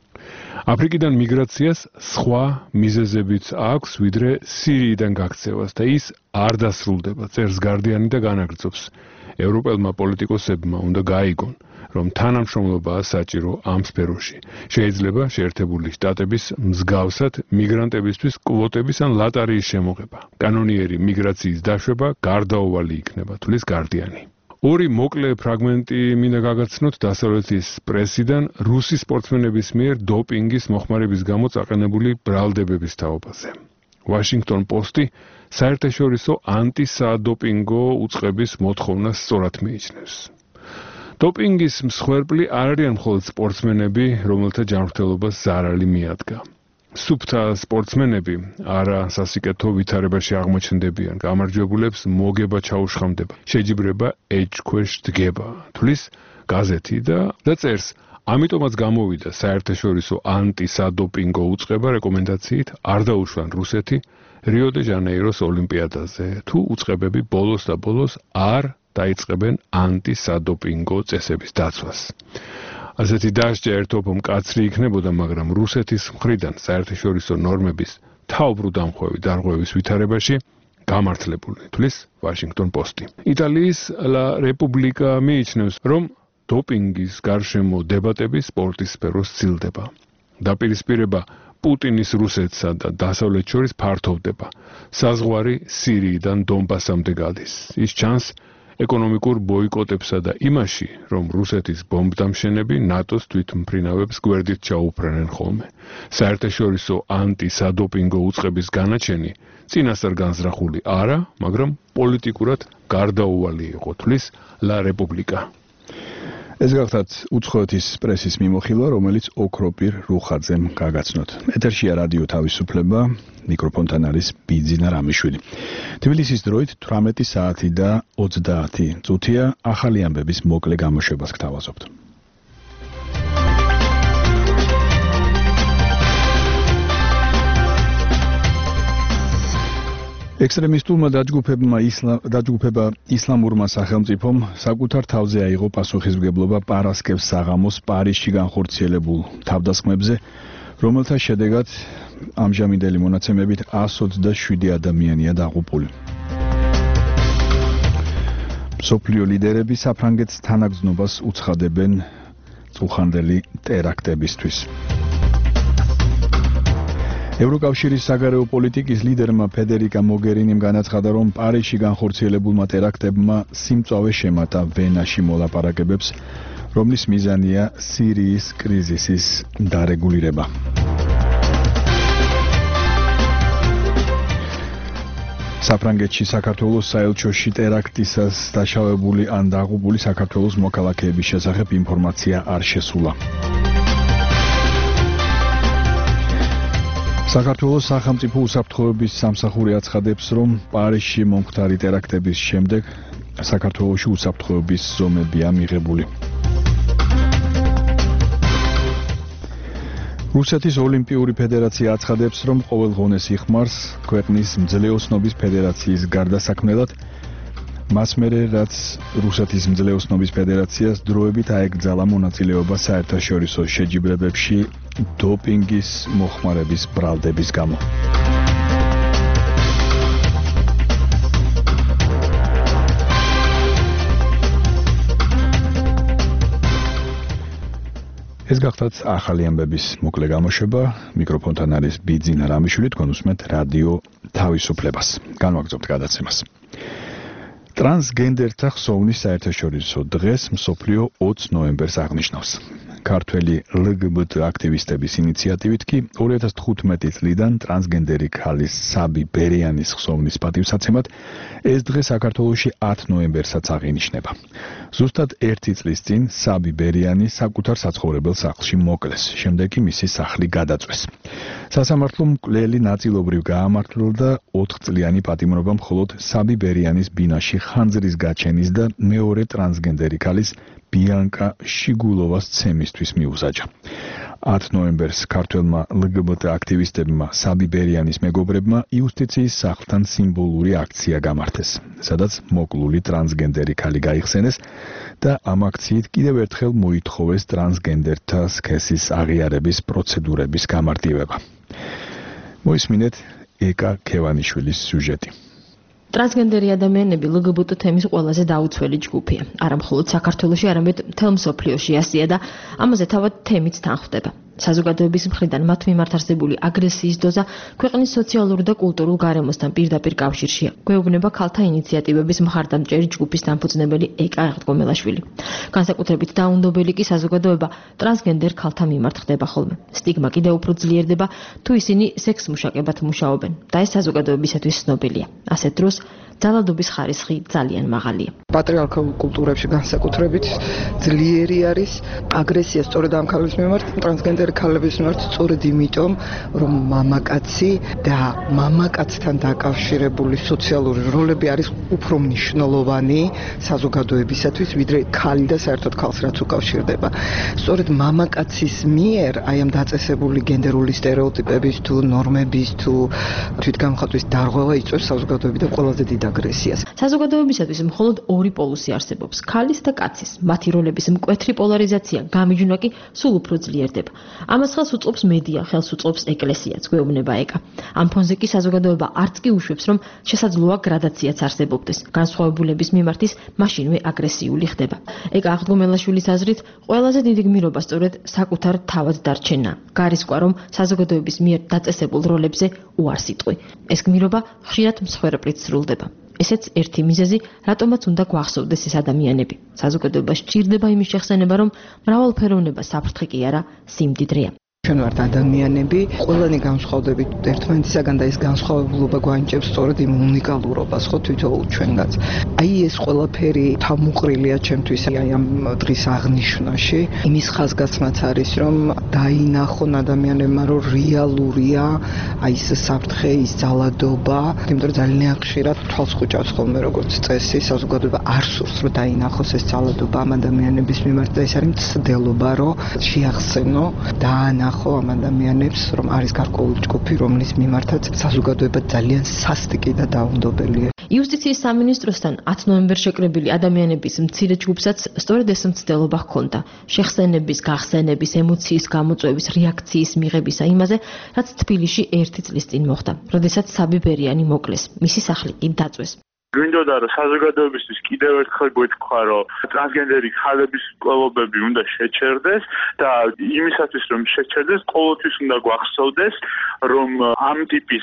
აფრიკიდან მიგრაციას სხვა მიზეზებიც აქვს, ვიდრე სირიიდან გაქცევას და ის არ დასრულდება, წერს გარდიანი და განაგრძობს. ევროპელმა პოლიტიკოსებმა უნდა გაიგონ, რომ თანამშრომლობაა საჭირო ამ სფეროში. შეიძლება შეერთებული შტატების მსგავსად მიგრანტებისთვის კვოტების ან ლატარიის შემოღება. კანონიერი მიგრაციის დაშვება გარდაუვალი იქნება, თვლის გარდიანი. ორი მოკლე ფრაგმენტი მინდა გაგაცნოთ დასავლეთის პრესიდან რუსი სპორტსმენების მიერ დოპინგის მოხმარების გამო წაყენებული ბრალდებების თაობაზე. Washington Post-ი საერთაშორისო ანტისადოპინგო უწყების მოთხოვნას სწორად მიიჩნევს. დოპინგის მსხვერპლი არ არიან მხოლოდ სპორტსმენები, რომელთა ჯანმრთელობას ზარალი მიადგა. სუფთა სპორტსმენები არა სასიკეთო ვითარებაში აღმოჩნდებიან, გამარჯვებულებს მოგება ჩაუშხამდება, შეჯიბრება ეჭქვეშ დგება, თვლის გაზეთი და და წერს ამიტომაც გამოვიდა საერთაშორისო ანტისადოპინგო უწყება რეკომენდაციით არ დაუშვან რუსეთი რიო-დე-ჟანეიროს ოლიმპიადაზე, თუ უწყებები ბოლოს და ბოლოს არ დაიწყებენ ანტისადოპინგო წესების დაცვას. ასეთი დასჯა ერთობო მკაცრი იქნებოდა, მაგრამ რუსეთის მხრიდან საერთაშორისო ნორმების თავბრუ დამხვევი დარღვევის ვითარებაში გამართლებული, თვლის Washington Post-ი. იტალიის La Repubblica მიიჩნევს, რომ დოპინგის გარშემო დებატები სპორტის სფეროს ცილდება. დაპირისპირება პუტინის რუსეთსა და დასავლეთ შორის ფართოვდება. საზღვარი სირიიდან დონბასამდე გადის. ის ჩანს ეკონომიკურ ბოიკოტებსა და იმაში, რომ რუსეთის ბომბდამშენები ნატოს თვითმფრინავებს გვერდით ჩაუფრენენ ხოლმე. საერთაშორისო ანტისადოპინგო უწყების განაჩენი წინასწარ განზრახული არა, მაგრამ პოლიტიკურად გარდაუვალი იყო, თვლის La Repubblica. ეს გახლავთ უცხოეთის პრესის მიმოხილვა, რომელიც ოქროპირ რუხაძემ გაგაცნოთ. ეთერშია რადიო თავისუფლება, მიკროფონთან არის ბიძინა რამიშვილი. თბილისის დროით თვრამეტი საათი და ოცდაათი წუთია, ახალი ამბების მოკლე გამოშვებას გთავაზობთ. ექსტრემისტულმა დაჯგუფებმა დაჯგუფება ისლამურმა სახელმწიფომ საკუთარ თავზე აიღო პასუხისმგებლობა პარასკევს საღამოს პარიზში განხორციელებულ თავდასხმებზე, რომელთა შედეგად ამჟამინდელი მონაცემებით εκατს ოცდაშვიდი ადამიანია დაღუპული. მსოფლიო ლიდერები საფრანგეთს თანაგზნობას უცხადებენ წუხანდელი ტერაქტებისთვის. ევროკავშირის საგარეო პოლიტიკის ლიდერმა ფედერიკა მოგერინიმ განაცხადა, რომ პარიზში განხორციელებულმა ტერაქტებმა სიმწვავე შემატა ვენაში მოლაპარაკებებს, რომლის მიზანია სირიის კრიზისის დარეგულირება. საფრანგეთში საქართველოს საელჩოში ტერაქტისას დაშავებული ან დაღუპული საქართველოს მოქალაქეების შესახებ ინფორმაცია არ შესულა. საქართველოს სახელმწიფო უსაფრთხოების სამსახური აცხადებს, რომ პარიზში მომხდარი ტერაქტების შემდეგ საქართველოში უსაფრთხოების ზომებია მიღებული. რუსეთის ოლიმპიური ფედერაცია აცხადებს, რომ ყოველ ღონეს იხმარს ქვეყნის მძლეოსნობის ფედერაციის გარდასაქმნელად, მას მერე რაც რუსეთის მძლეოსნობის ფედერაციას დროებით აეკრძალა მონაწილეობა საერთაშორისო შეჯიბრებებში დოპინგის მოხმარების ბრალდების გამო. ეს გახლავთ ახალი ამბების მოკლე გამოშვება. მიკროფონთან არის ბიძინა რამიშვილი, თქვენ უსმენთ რადიო თავისუფლებას. განვაგრძობთ გადაცემას. ტრანსგენდერთა ხსოვნის საერთაშორისო დღეს მსოფლიო ოცი ნოემბერს აღნიშნავს. ქართველი ЛГБТ აქტივისტების ინიციატივით კი ორი ათას თხუთმეტი წლიდან ტრანსგენდერი ქალის საბი ბერიანის ხსოვნის პატივსაცემად ეს დღე საქართველოში ათი ნოემბერსაც აღინიშნება. ზუსტად ერთი წლის წინ საბი ბერიანი საკუთარ საცხოვრებელ სახლში მოკლეს, შემდეგ კი მისი სახლი გადაწვეს. სასამართლომ მკვლელი ნაწილობრივ გაამართლა და ოთხწლიანი პატიმრობა მხოლოდ საბი ბერიანის ბინაში ხანძრის გაჩენის და მეორე ტრანსგენდერი ქალის ბიანკა შიგულოვას ცემისთვის მიუსაჯა. ათი ნოემბერს ქართველმა ЛГБТ აქტივისტებმა საბი ბერიანის მეგობრებმა იუსტიციის სახლთან სიმბოლური აქცია გამართეს, სადაც მოკლული ტრანსგენდერი ქალი გაიხსენეს და ამ აქციით კიდევ ერთხელ მოითხოვეს ტრანსგენდერთა სქესის აღიარების პროცედურების გამარტივება. მოისმინეთ ეკა ქევანიშვილის სიუჟეტი. ტრანსგენდერი ადამიანები ЛГБТ თემის ყველაზე დაუცველი ჯგუფია. არა მხოლოდ საქართველოში, არამედ მთელ მსოფლიოში ასია და ამაზე თავად თემიც თანხმდება. საზოგადოების მხრიდან მათ მიმართ არსებული აგრესიის დოზა ქვეყნის სოციალურ და კულტურულ გარემოსთან პირდაპირ კავშირშია. გვეუბნება ქალთა ინიციატივების მხარდამჭერი ჯგუფის დამფუძნებელი ეკა აღდგომელაშვილი. განსაკუთრებით დაუნდობელი კი საზოგადოება ტრანსგენდერ ქალთა მიმართ ხდება ხოლმე. სტიგმა კიდევ უფრო ძლიერდება, თუ ისინი სექს მუშაკებად მუშაობენ და ეს საზოგადოებისათვის ცნობილია. ასეთ დროს ძალადობის ხარისხი ძალიან მაღალია. პატრიარქალ კულტურებში განსაკუთრებით ძლიერი არის აგრესია სწორედ ამ ქალების მიმართ, ტრანსგენდერი ქალების მიმართ, სწორედ იმიტომ, რომ მამაკაცი და მამაკაცთან დაკავშირებული სოციალური როლები არის უფრო მნიშვნელოვანი საზოგადოებისათვის, ვიდრე ქალი და საერთოდ ქალს რაც უკავშირდება. სწორედ მამაკაცის მიერ აი ამ დაწესებული გენდერული სტერეოტიპების თუ ნორმების თუ თვითგამხატვის დარღვევა იწვევს საზოგადოებიდან ყველაზე დიდ აგრესიას. საზოგადოებისათვის მხოლოდ ორი პოლუსი არსებობს: ქალის და კაცის. მათი როლების მკვეთრი პოლარიზაცია გამიჯვნა კი სულ უფრო ძლიერდება. ამას ხელს უწყობს მედია, ხელს უწყობს ეკლესიაც, გვეუბნება ეკა. ამ ფონზე კი საზოგადოება არც კი უშვებს, რომ შესაძლოა გრადაციაც არსებობდეს. განსხვავებულების მიმართ ის მაშინვე აგრესიული ხდება. ეკა აღდგომელაშვილის აზრით, ყველაზე დიდი გმირობა სწორედ საკუთარ თავად დარჩენა. გარისკვა, რომ საზოგადოების მიერ დაწესებულ როლებზე უარს იტყვი. ეს გმირობა ხშირად მსხვერპლით სრულდება. ესეც ერთი მიზეზი, რატომაც უნდა გვახსოვდეს ეს ადამიანები. საზოგადოება სჭირდება იმის შეხსენება, რომ მრავალფეროვნება საფრთხე კი არა, სიმდიდრეა. ჩვენ ვართ ადამიანები, ყველანი განსხვავდებით ერთმანეთისაგან და ეს განსხვავებულობა გვანიჭებს სწორედ იმ უნიკალურობას, ხო, თვითონ ჩვენგანაც. აი ეს ყველაფერი თავმუყრილია ჩემთვის აი ამ დღის აღნიშვნაში. იმის ხაზგასმაც არის, რომ დაინახონ ადამიანებმა, რომ რეალურია აი ეს საფრთხე, ის ძალადობა, იმიტომ რომ ძალიან ხშირად თვალს ხუჭავს ხოლმე როგორც წესი, საზოგადოება არ სურს, რომ დაინახოს ეს ძალადობა ამ ადამიანების მიმართ და ეს არის მცდელობა, რომ შეახსენო და ხო ამ ადამიანებს, რომ არის გარკვეული ჯგუფი, რომლის მიმართაც საზოგადოება ძალიან სასტიკი და დაუნდობელია. იუსტიციის სამინისტროსთან ათი ნოემბერს შეკრებილი ადამიანების მცირე ჯგუფსაც სწორედ ეს მცდელობა ჰქონდა. შეხსენების, გახსენების, ემოციის გამოწვევის, რეაქციის მიღებისა იმაზე, რაც თბილისში ერთი წლის წინ მოხდა, როდესაც საბი ბერიანი მოკლეს, მისი სახლი კი დაწვეს. გვინდოდა რომ საზოგადოებისთვის კიდევ ერთხელ გვეთქვა, რომ ტრანსგენდერი ქალების მკვლელობები უნდა შეჩერდეს და იმისათვის რომ შეჩერდეს, ყოველთვის უნდა გვახსოვდეს, რომ ამ ტიპის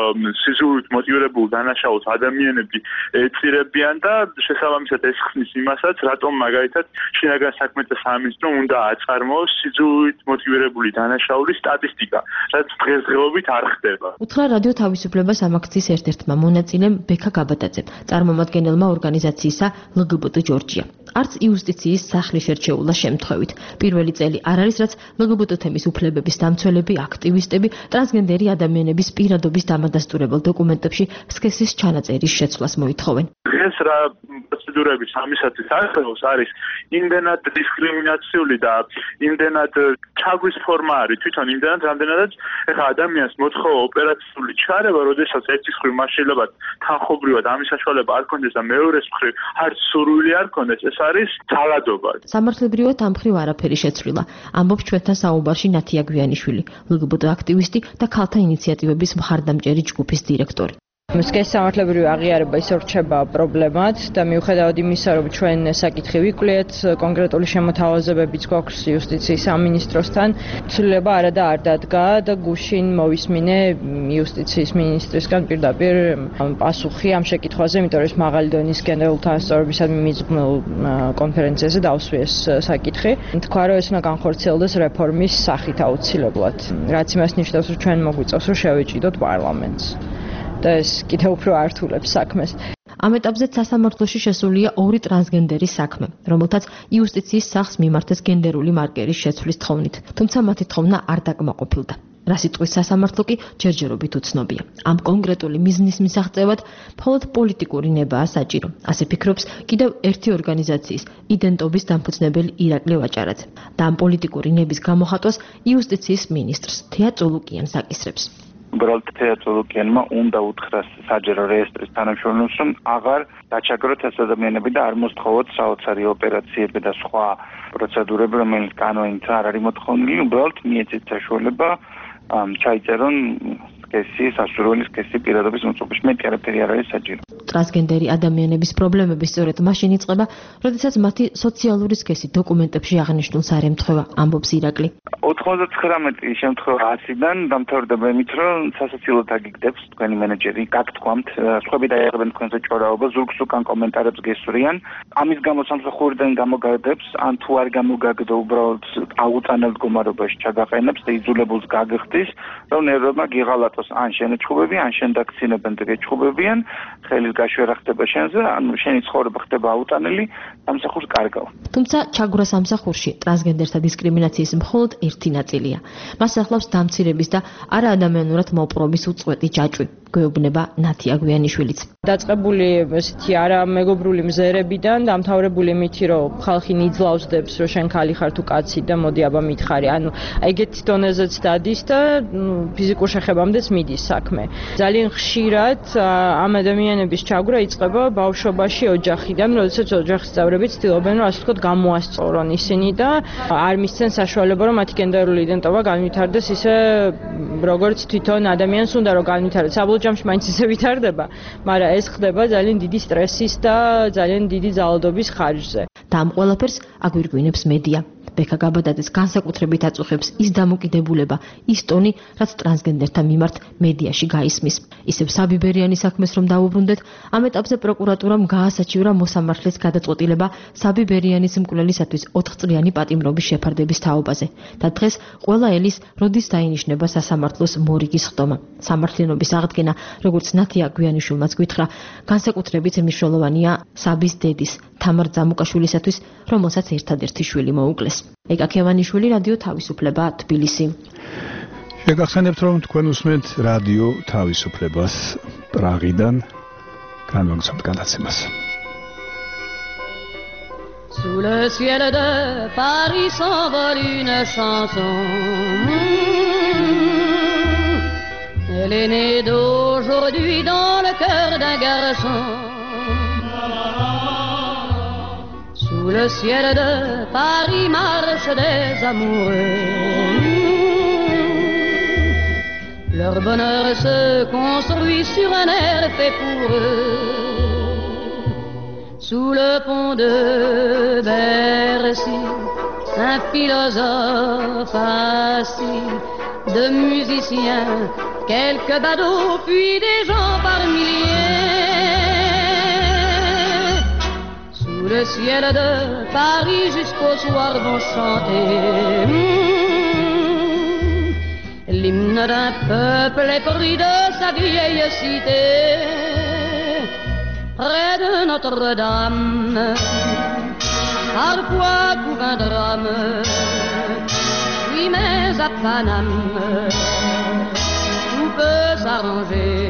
სიზუით მოტივირებულ დანაშაულს ადამიანები ეწირებიან და შესაბამისად ეს ხსნის იმასაც, რატომ მაგალითად შინაგან საქმეთა სამინისტრომ უნდა აწარმოოს სიზუით მოტივირებული დანაშაულის სტატისტიკა, რაც დღესდღეობით არ ხდება. უთხრა რადიო თავისუფლებას ამ აქციის ერთ-ერთმა მონაწილემ ბექა გაბატაძემ. წარმომადგენელმა ორგანიზაციისა ლ გ ბ ტ ჯორჯია. არც იუსტიციის სახლი შერჩეულა შემთხვევით. პირველი წელი არ არის, რაც ლ გ ბ ტ თემის უფლებების დამცველები, აქტივისტები, ტრანსგენდერი ადამიანების პირადობის დამადასტურებელ დოკუმენტებში სქესის ჩანაწერის შეცვლას მოითხოვენ. დღეს რა პროცედურები სამისათვის არსებობს არის იმდენად დისკრიმინაციული და იმდენად ჩაგვის ფორმა არის თვითონ იმდენად რამდენადაც ეხა ადამიანს მოთხოვა ოპერაციული ჩარევა, როდესაც ერთის მხრივ მასშტაბად თანხობრივად ამის საშუალება არ ქონდეს და მეორეს მხრივ არც სურვილი არ ქონდეს, ეს არის ძალადობა. სამართლებრივად ამ მხრივ არაფერი შეცვლილა. ამბობს ჩვენთან საუბარში ნათია გვიანიშვილი, ლ გ ბ ტ აქტივისტი და ქალთა ინიციატივების მხარდამჭერი ჯგუფის დირექტორი. სქესის სამართლებრივი აღიარება ისე რჩება პრობლემად და მიუხედავად იმისა, რომ ჩვენ საკითხი ვიკვლიეთ, კონკრეტული შემოთავაზებებიც გვაქვს იუსტიციის სამინისტროსთან, ცვლილება არა და არ დადგა და გუშინ მოვისმინე იუსტიციის მინისტრისგან პირდაპირ პასუხი ამ შეკითხვაზე, იმიტომ რომ ეს მაღალი დონის გენერალური თანასწორობისადმი მიძღვნილ კონფერენციაზე დავსვიეს საკითხი. თქვა, რომ ეს უნდა განხორციელდეს რეფორმის სახით აუცილებლად, რაც იმას ნიშნავს, რომ ჩვენ მოგვიწევს, რომ შევეჭიდოთ პარლამენტს. და ეს კიდევ უფრო ართულებს საქმეს. ამ ეტაპზე სასამართლოში შესულია ორი ტრანსგენდერის საქმე, რომელთაც იუსტიციის სახლს მიმართეს გენდერული მარკერის შეცვლის თხოვნით, თუმცა მათი თხოვნა არ დაკმაყოფილდა. რა სიტყვის სასამართლო კი ჯერჯერობით უცნობია. ამ კონკრეტული მიზნის მისაღწევად მხოლოდ პოლიტიკური ნებაა საჭირო. ასე ფიქრობს კიდევ ერთი ორგანიზაციის იდენტობის დამფუძნებელი ირაკლი ვაჭარაძე. და ამ პოლიტიკური ნების გამოხატვას იუსტიციის მინისტრს თეა წულუკიანს აკისრებს. უბრალოდ თეა წულუკიანმა უნდა უთხრას საჯარო რეესტრის თანამშრომლებს, რომ აღარ დაჩაგროთ ეს ადამიანები და არ მოსთხოვოთ საოცარი ოპერაციები და სხვა პროცედურები, რომელიც კანონით არ არის მოთხოვნილი, უბრალოდ მიეცეთ საშუალება ჩაიწერონ სქესი, სასურველი სქესი პირადობის მოწყობაში. მეტი არაფერი არ არის საჭირო. ტრანსგენდერი ადამიანების პრობლემები სწორედ მაშინ იწყება, როდესაც მათი სოციალური სქესი დოკუმენტებში აღნიშნულს არ ემთხვევა, ამბობს ირაკლი. ოცდათხმეტი შემთხვევა ასიდან დამთავრდება იმით, რომ სასაცილოდ აგიგდებს თქვენი მენეჯერი, გაგთქვამთ, სხვები დაიწყებენ თქვენზე ჭორაობა, ზურგს უკან კომენტარებს გესვრიან. ამის გამო სამსახურიდან გამოგადებს, ან თუ არ გამოგაგდო, უბრალოდ აუწანელ მდგომარეობაში ჩაგაყენებს და იძულებულს გაგხდის, რომ ნერვებმა გიღალატოს ან შენ ეჩხუბები, ან შენ დაქცინებენ და გეჩხუბებიან, ხელის დილ გაშვერა ხდება შენზე, ანუ შენი ცხოვრება ხდება აუტანელი, სამსახურს კარგავ. თუმცა ჩაგვრა სამსახურში ტრანსგენდერთა დისკრიმინაციის მხოლოდ ერთი ნაწილია. მას ახლავს დამცირების და არაადამიანურად მოპყრობის უწყვეტი ჯაჭვი. გვეუბნება ნათია გვიანიშვილიც. დაწყებული ესეთი არამეგობრული მზერებიდან, დამთავრებული იმითი, რომ ხალხი ნიძლავსდებს, რომ შენ ქალი ხარ თუ კაცი და მოდი აბა მითხარი. ანუ ეგეთ დონეზეც დადის და ფიზიკურ შეხებამდეც მიდის საქმე. ძალიან ხშირად ამ ადამიანების ჩაგვრა იწყება ბავშვობაში ოჯახიდან, როდესაც ოჯახის წევრები ცდილობენ, რომ ასე ვთქვათ, გამოასწორონ ისინი და არ მისცენ საშუალება, რომ მათი გენდერული იდენტობა განვითარდეს ისე, როგორც თვითონ ადამიანს უნდა რომ განვითარდეს. ჯამში მაინც ისე ვითარდება, მაგრამ ეს ხდება ძალიან დიდი სტრესის და ძალიან დიდი ძალადობის ხარჯზე. და ამ ყველაფერს აგვირგვინებს მედია. ბექა გაბადაძეს განსაკუთრებით აწუხებს ის დამოკიდებულება, ის ტონი, რაც ტრანსგენდერთა მიმართ მედიაში გაისმის. ისევ საბიბერიანი საქმეს რომ დავუბრუნდეთ, ამ ეტაპზე პროკურატურამ გაასაჩივრა მოსამართლეს გადაწყვეტილება საბიბერიანის მკვლელისათვის ოთხწლიანი პატიმრობის შეფარდების თაობაზე და დღეს ყველა ელის როდის დაინიშნება სასამართლოს მორიგის ხდომა. სამართლიანობის აღდგენა, როგორც ნათია გვიანიშვილმაც გითხრა, განსაკუთრებით მნიშვნელოვანია საბის დედის თამარ ძამუკაშვილისათვის, რომელსაც ერთადერთი შვილი მოუკლეს. ეკა ქევანიშვილი, რადიო თავისუფლება, თბილისი. შეგახსენებთ, რომ თქვენ უსმენთ რადიო თავისუფლებას პრაღიდან განვაგრძობთ გადაცემას. Sous le ciel de Paris s'envole une chanson. Elle est née d'aujourd'hui dans le cœur d'un garçon. Sous le ciel de Paris marchent des amoureux. Leur bonheur se construit sur un air fait pour eux. Sous le pont de Bercy, un philosophe assis, de musiciens, quelques badauds, puis des gens par milliers. Sous le ciel de Paris jusqu'au soir vont chanter mmh, l'hymne d'un peuple épris de sa vieille cité. Près de Notre-Dame, parfois couvre un drame, oui mais à Paname, tout peut s'arranger.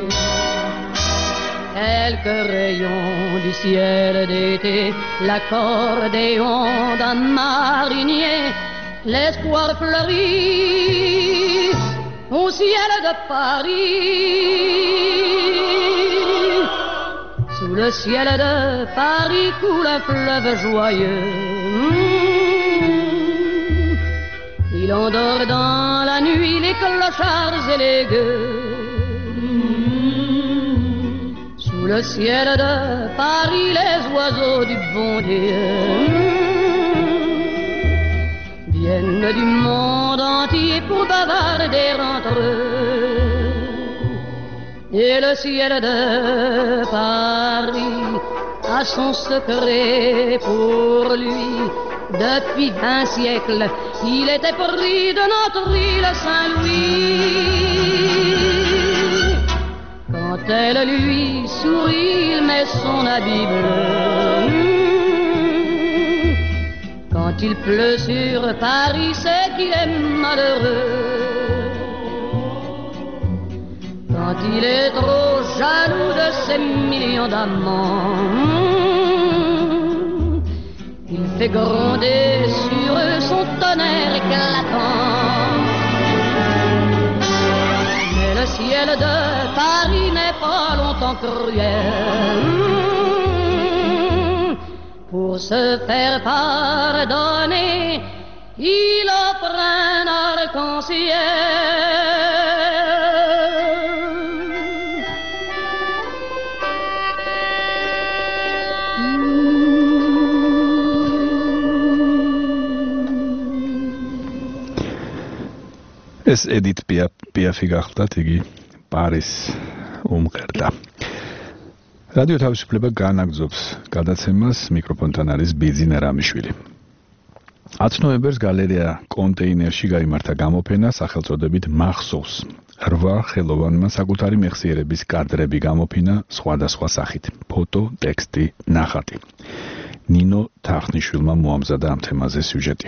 Quelques rayons du ciel d'été, l'accordéon d'un marinier, l'espoir fleurit au ciel de Paris. Sous le ciel de Paris coule un fleuve joyeux. Il endort dans la nuit les clochards et les gueux. Sous le ciel de Paris les oiseaux du bon Dieu viennent du monde entier pour bavarder entre eux. Et le ciel de Paris a son secret pour lui. Depuis vingt siècles, il était pris de notre île Saint-Louis. Quand elle lui sourit, il met son habit bleu. Quand il pleut sur Paris, c'est qu'il est malheureux. Quand il est trop jaloux de ses millions d'amants, il fait gronder sur eux son tonnerre éclatant. Mais le ciel de Paris n'est pas longtemps cruel. Pour se faire pardonner, il offre un arc-en-ciel. ეს ედით პიაფი გახლდათ, იგი პარის უმღერდა. რადიო თავისუფლება განაგრძობს გადაცემას, მიკროფონთან არის ბიძინა რამიშვილი. ათი ნოემბერს გალერეა კონტეინერში გაიმართა გამოფენა სახელწოდებით მახსოვს. რვა ხელოვანმა საკუთარი მეხსიერების კადრები გამოფინა სხვადასხვა სახით: ფოტო, ტექსტი, ნახატი. ნინო თახნიშვილმა მოამზადა ამ თემაზე სიუჟეტი.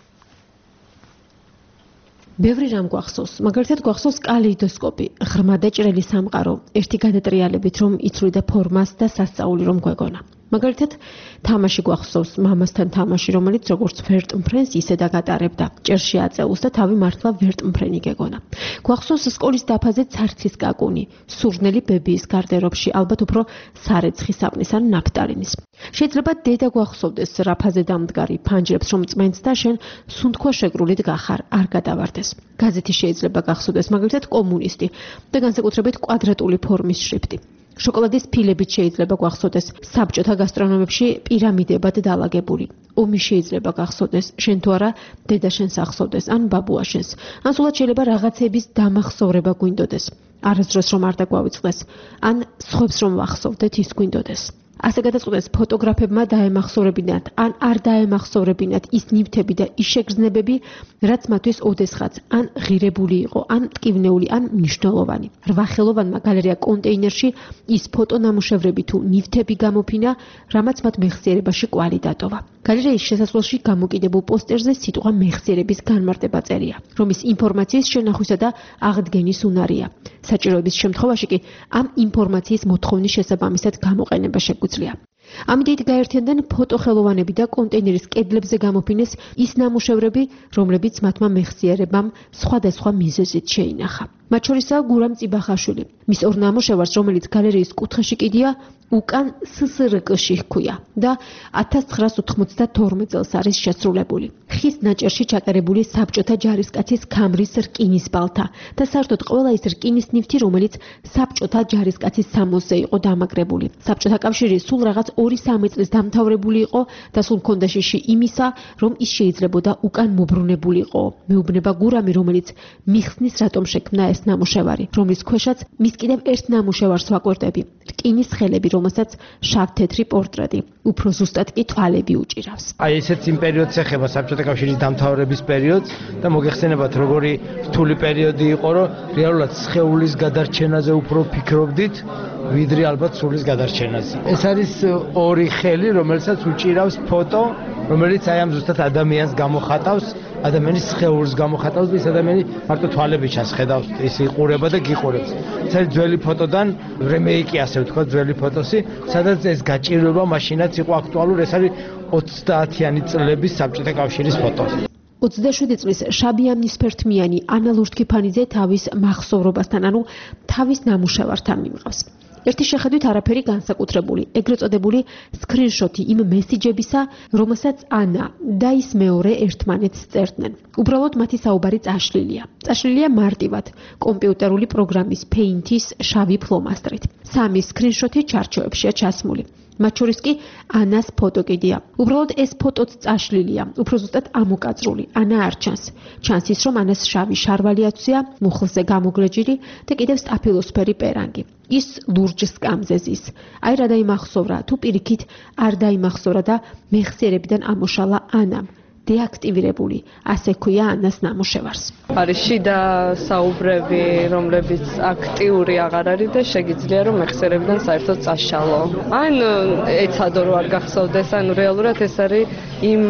ბევრი რამ გვახსოვს, მაგალითად გვახსოვს კალეიდოსკოპი, ღრმა და ჭრელი სამყარო, ერთი გადატრიალებით რომ იცვლიდა ფორმას და სასწაული რომ გვეგონა. მაგალითად, თამაში გვახსოვს, მამასთან თამაში, რომელიც როგორც ვერტმფრენს ისე დაგატარებდა. ჭერში აწეულს და თავი მართლა ვერტმფრენი გეგონა. გვახსოვს სკოლის დაფაზე ცარცის კაკუნი, სურნელი ბებიის გარდერობში, ალბათ უფრო სარეცხი საპნის ან ნაფტალინის. შეიძლება დედა გვახსოვდეს რაფაზე დამდგარი, ფანჯრებს რომ წმენს და შენ სუნთქვა შეგრულით გახარ, არ გადავარდეს. გაზეთი შეიძლება გახსოვდეს, მაგალითად კომუნისტი და განსაკუთრებით კვადრატული ფორმის შრიფტი. შოკოლადის ფილებით შეიძლება გვახსოვდეს, საბჭოთა გასტრონომებში პირამიდებად დალაგებული. ომი შეიძლება გახსოვდეს, შენ თუ არა დედა შენს ახსოვდეს, ან ბაბუა შენს. ან სულად შეიძლება რაღაცების დამახსოვრება გვინდოდეს. არასდროს რომ არ დაგვავიწყდეს, ან სხვებს რომ ვახსოვდეთ ის გვინდოდეს. ასე გადაწყვეტეს ფოტოგრაფებმა დაემახსოვრებინათ, ან არ დაემახსოვრებინათ ის ნივთები და ის შეგრძნებები, რაც მათთვის ოდესღაც ან ღირებული იყო, ან მტკივნეული, ან მნიშვნელოვანი. რვა ხელოვანმა გალერეა კონტეინერში ის ფოტონამუშევრები თუ ნივთები გამოფინა, რამაც მათ მეხსიერებაში კვალი დატოვა. გალერეის შესასვლელში გამოკიდებულ პოსტერზე სიტყვა მეხსიერების განმარტება წერია, რომის ინფორმაციის შენახვისა და აღდგენის უნარია. საჭიროების შემთხვევაში კი ამ ინფორმაციის მოთხოვნის შესაბამისად გამოყენება შეგვიძლია. ამით გაერთიანდნენ ფოტოხელოვანები და კონტეინერის კედლებზე გამოფინეს ის ნამუშევრები, რომლებიც მათმა მეხსიერებამ სხვადასხვა მიზეზით შეინახა. მათ შორისაა გურამ წიბახაშვილი. მის ორ ნამუშევარს, რომელიც გალერეის კუთხეში კიდია, უკან სსრკ-ში ჰქვია და ათას ცხრაას ოთხმოცდათორმეტ წელს არის შესრულებული. ხის ნაჭერში ჩაკერებული საბჭოთა ჯარისკაცის ქამრის რკინის ბალთა და საერთოდ ყველა ის რკინის ნივთი, რომელიც საბჭოთა ჯარისკაცის სამოსზე იყო დამაგრებული. საბჭოთა კავშირი სულ რაღაც ორი სამი წლის დამთავრებული იყო და სულ მქონდა შიში იმისა, რომ ის შეიძლებოდა უკან მობრუნებულიყო. მეუბნება გურამი, რომელიც მიხსნის რატომ შექმნა ეს ნამუშევარი, რომლის ქვეშაც მის კიდევ ერთ ნამუშევარს ვაკვირდები, რკინის ხელები, რომელსაც შავ-თეთრი პორტრეტი, უფრო ზუსტად კი თვალები უჭირავს. აი ესეც იმ პერიოდს ეხება საბჭოთა კავშირის დამთავრების პერიოდს და მოგეხსენებათ როგორი რთული პერიოდი იყო, რომ რეალურად სხეულის გადარჩენაზე უფრო ფიქრობდით, ვიდრე ალბათ სულის გადარჩენაზე. ეს არის ორი ხელი, რომელსაც უჭირავს ფოტო, რომელიც აი ამ ზუსტად ადამიანს გამოხატავს, ადამიანის სხეულს გამოხატავს და ეს ადამიანი მარტო თვალები ჩანს, ხედავს, ის იყურება და გიყურებს. ეს არის ძველი ფოტოდან რემეიკი, ასე ვთქვათ, ძველი ფოტოსი, სადაც ეს გაჭირვება მაშინაც იყო აქტუალური, ეს არის ოცდაათიანი წლების საბჭოთა კავშირის ფოტო. ოცდაშვიდი წლის შაბიამნისფერთმიანი ანა ლურთქიფანიძე თავის მახსოვრობასთან, ანუ თავის ნამუშევართან მიმყავს. ერთი შეხედვით არაფერი განსაკუთრებული, ეგრეთ წოდებული სკრინშოტი იმ მესიჯებისა, რომელსაც ანა და ის მეორე ერთმანეთს წერდნენ. უბრალოდ მათი საუბარი წაშლილია. წაშლილია მარტივად, კომპიუტერული პროგრამის Paint-ის შავი ფლომასტრით. სამი სკრინშოტი ჩარჩოებშია ჩასმული. მათ შორის კი ანას ფოტო კიდია. უბრალოდ ეს ფოტოც წაშლილია, უფრო ზუსტად ამოკაწრული. ანა არ ჩანს. ჩანს ის, რომ ანას შავი შარვალი აცვია, მუხლზე გამოგლეჯილი და კიდევ სტაფილოსფერი პერანგი. ის ლურჯ სკამზე ზის. აი რა დაიმახსოვრა, თუ პირიქით არ დაიმახსოვრა და მეხსიერებიდან ამოშალა ანამ. დეაქტივირებული, ასე ქვია ანას ნამუშევარს. არის შიდა საუბრები, რომლებიც აქტიური აღარ არის და შეგიძლია რომ მეხსიერებიდან საერთოდ წაშალო. ან ეცადო რომ არ გახსოვდეს, ან რეალურად ეს არის იმ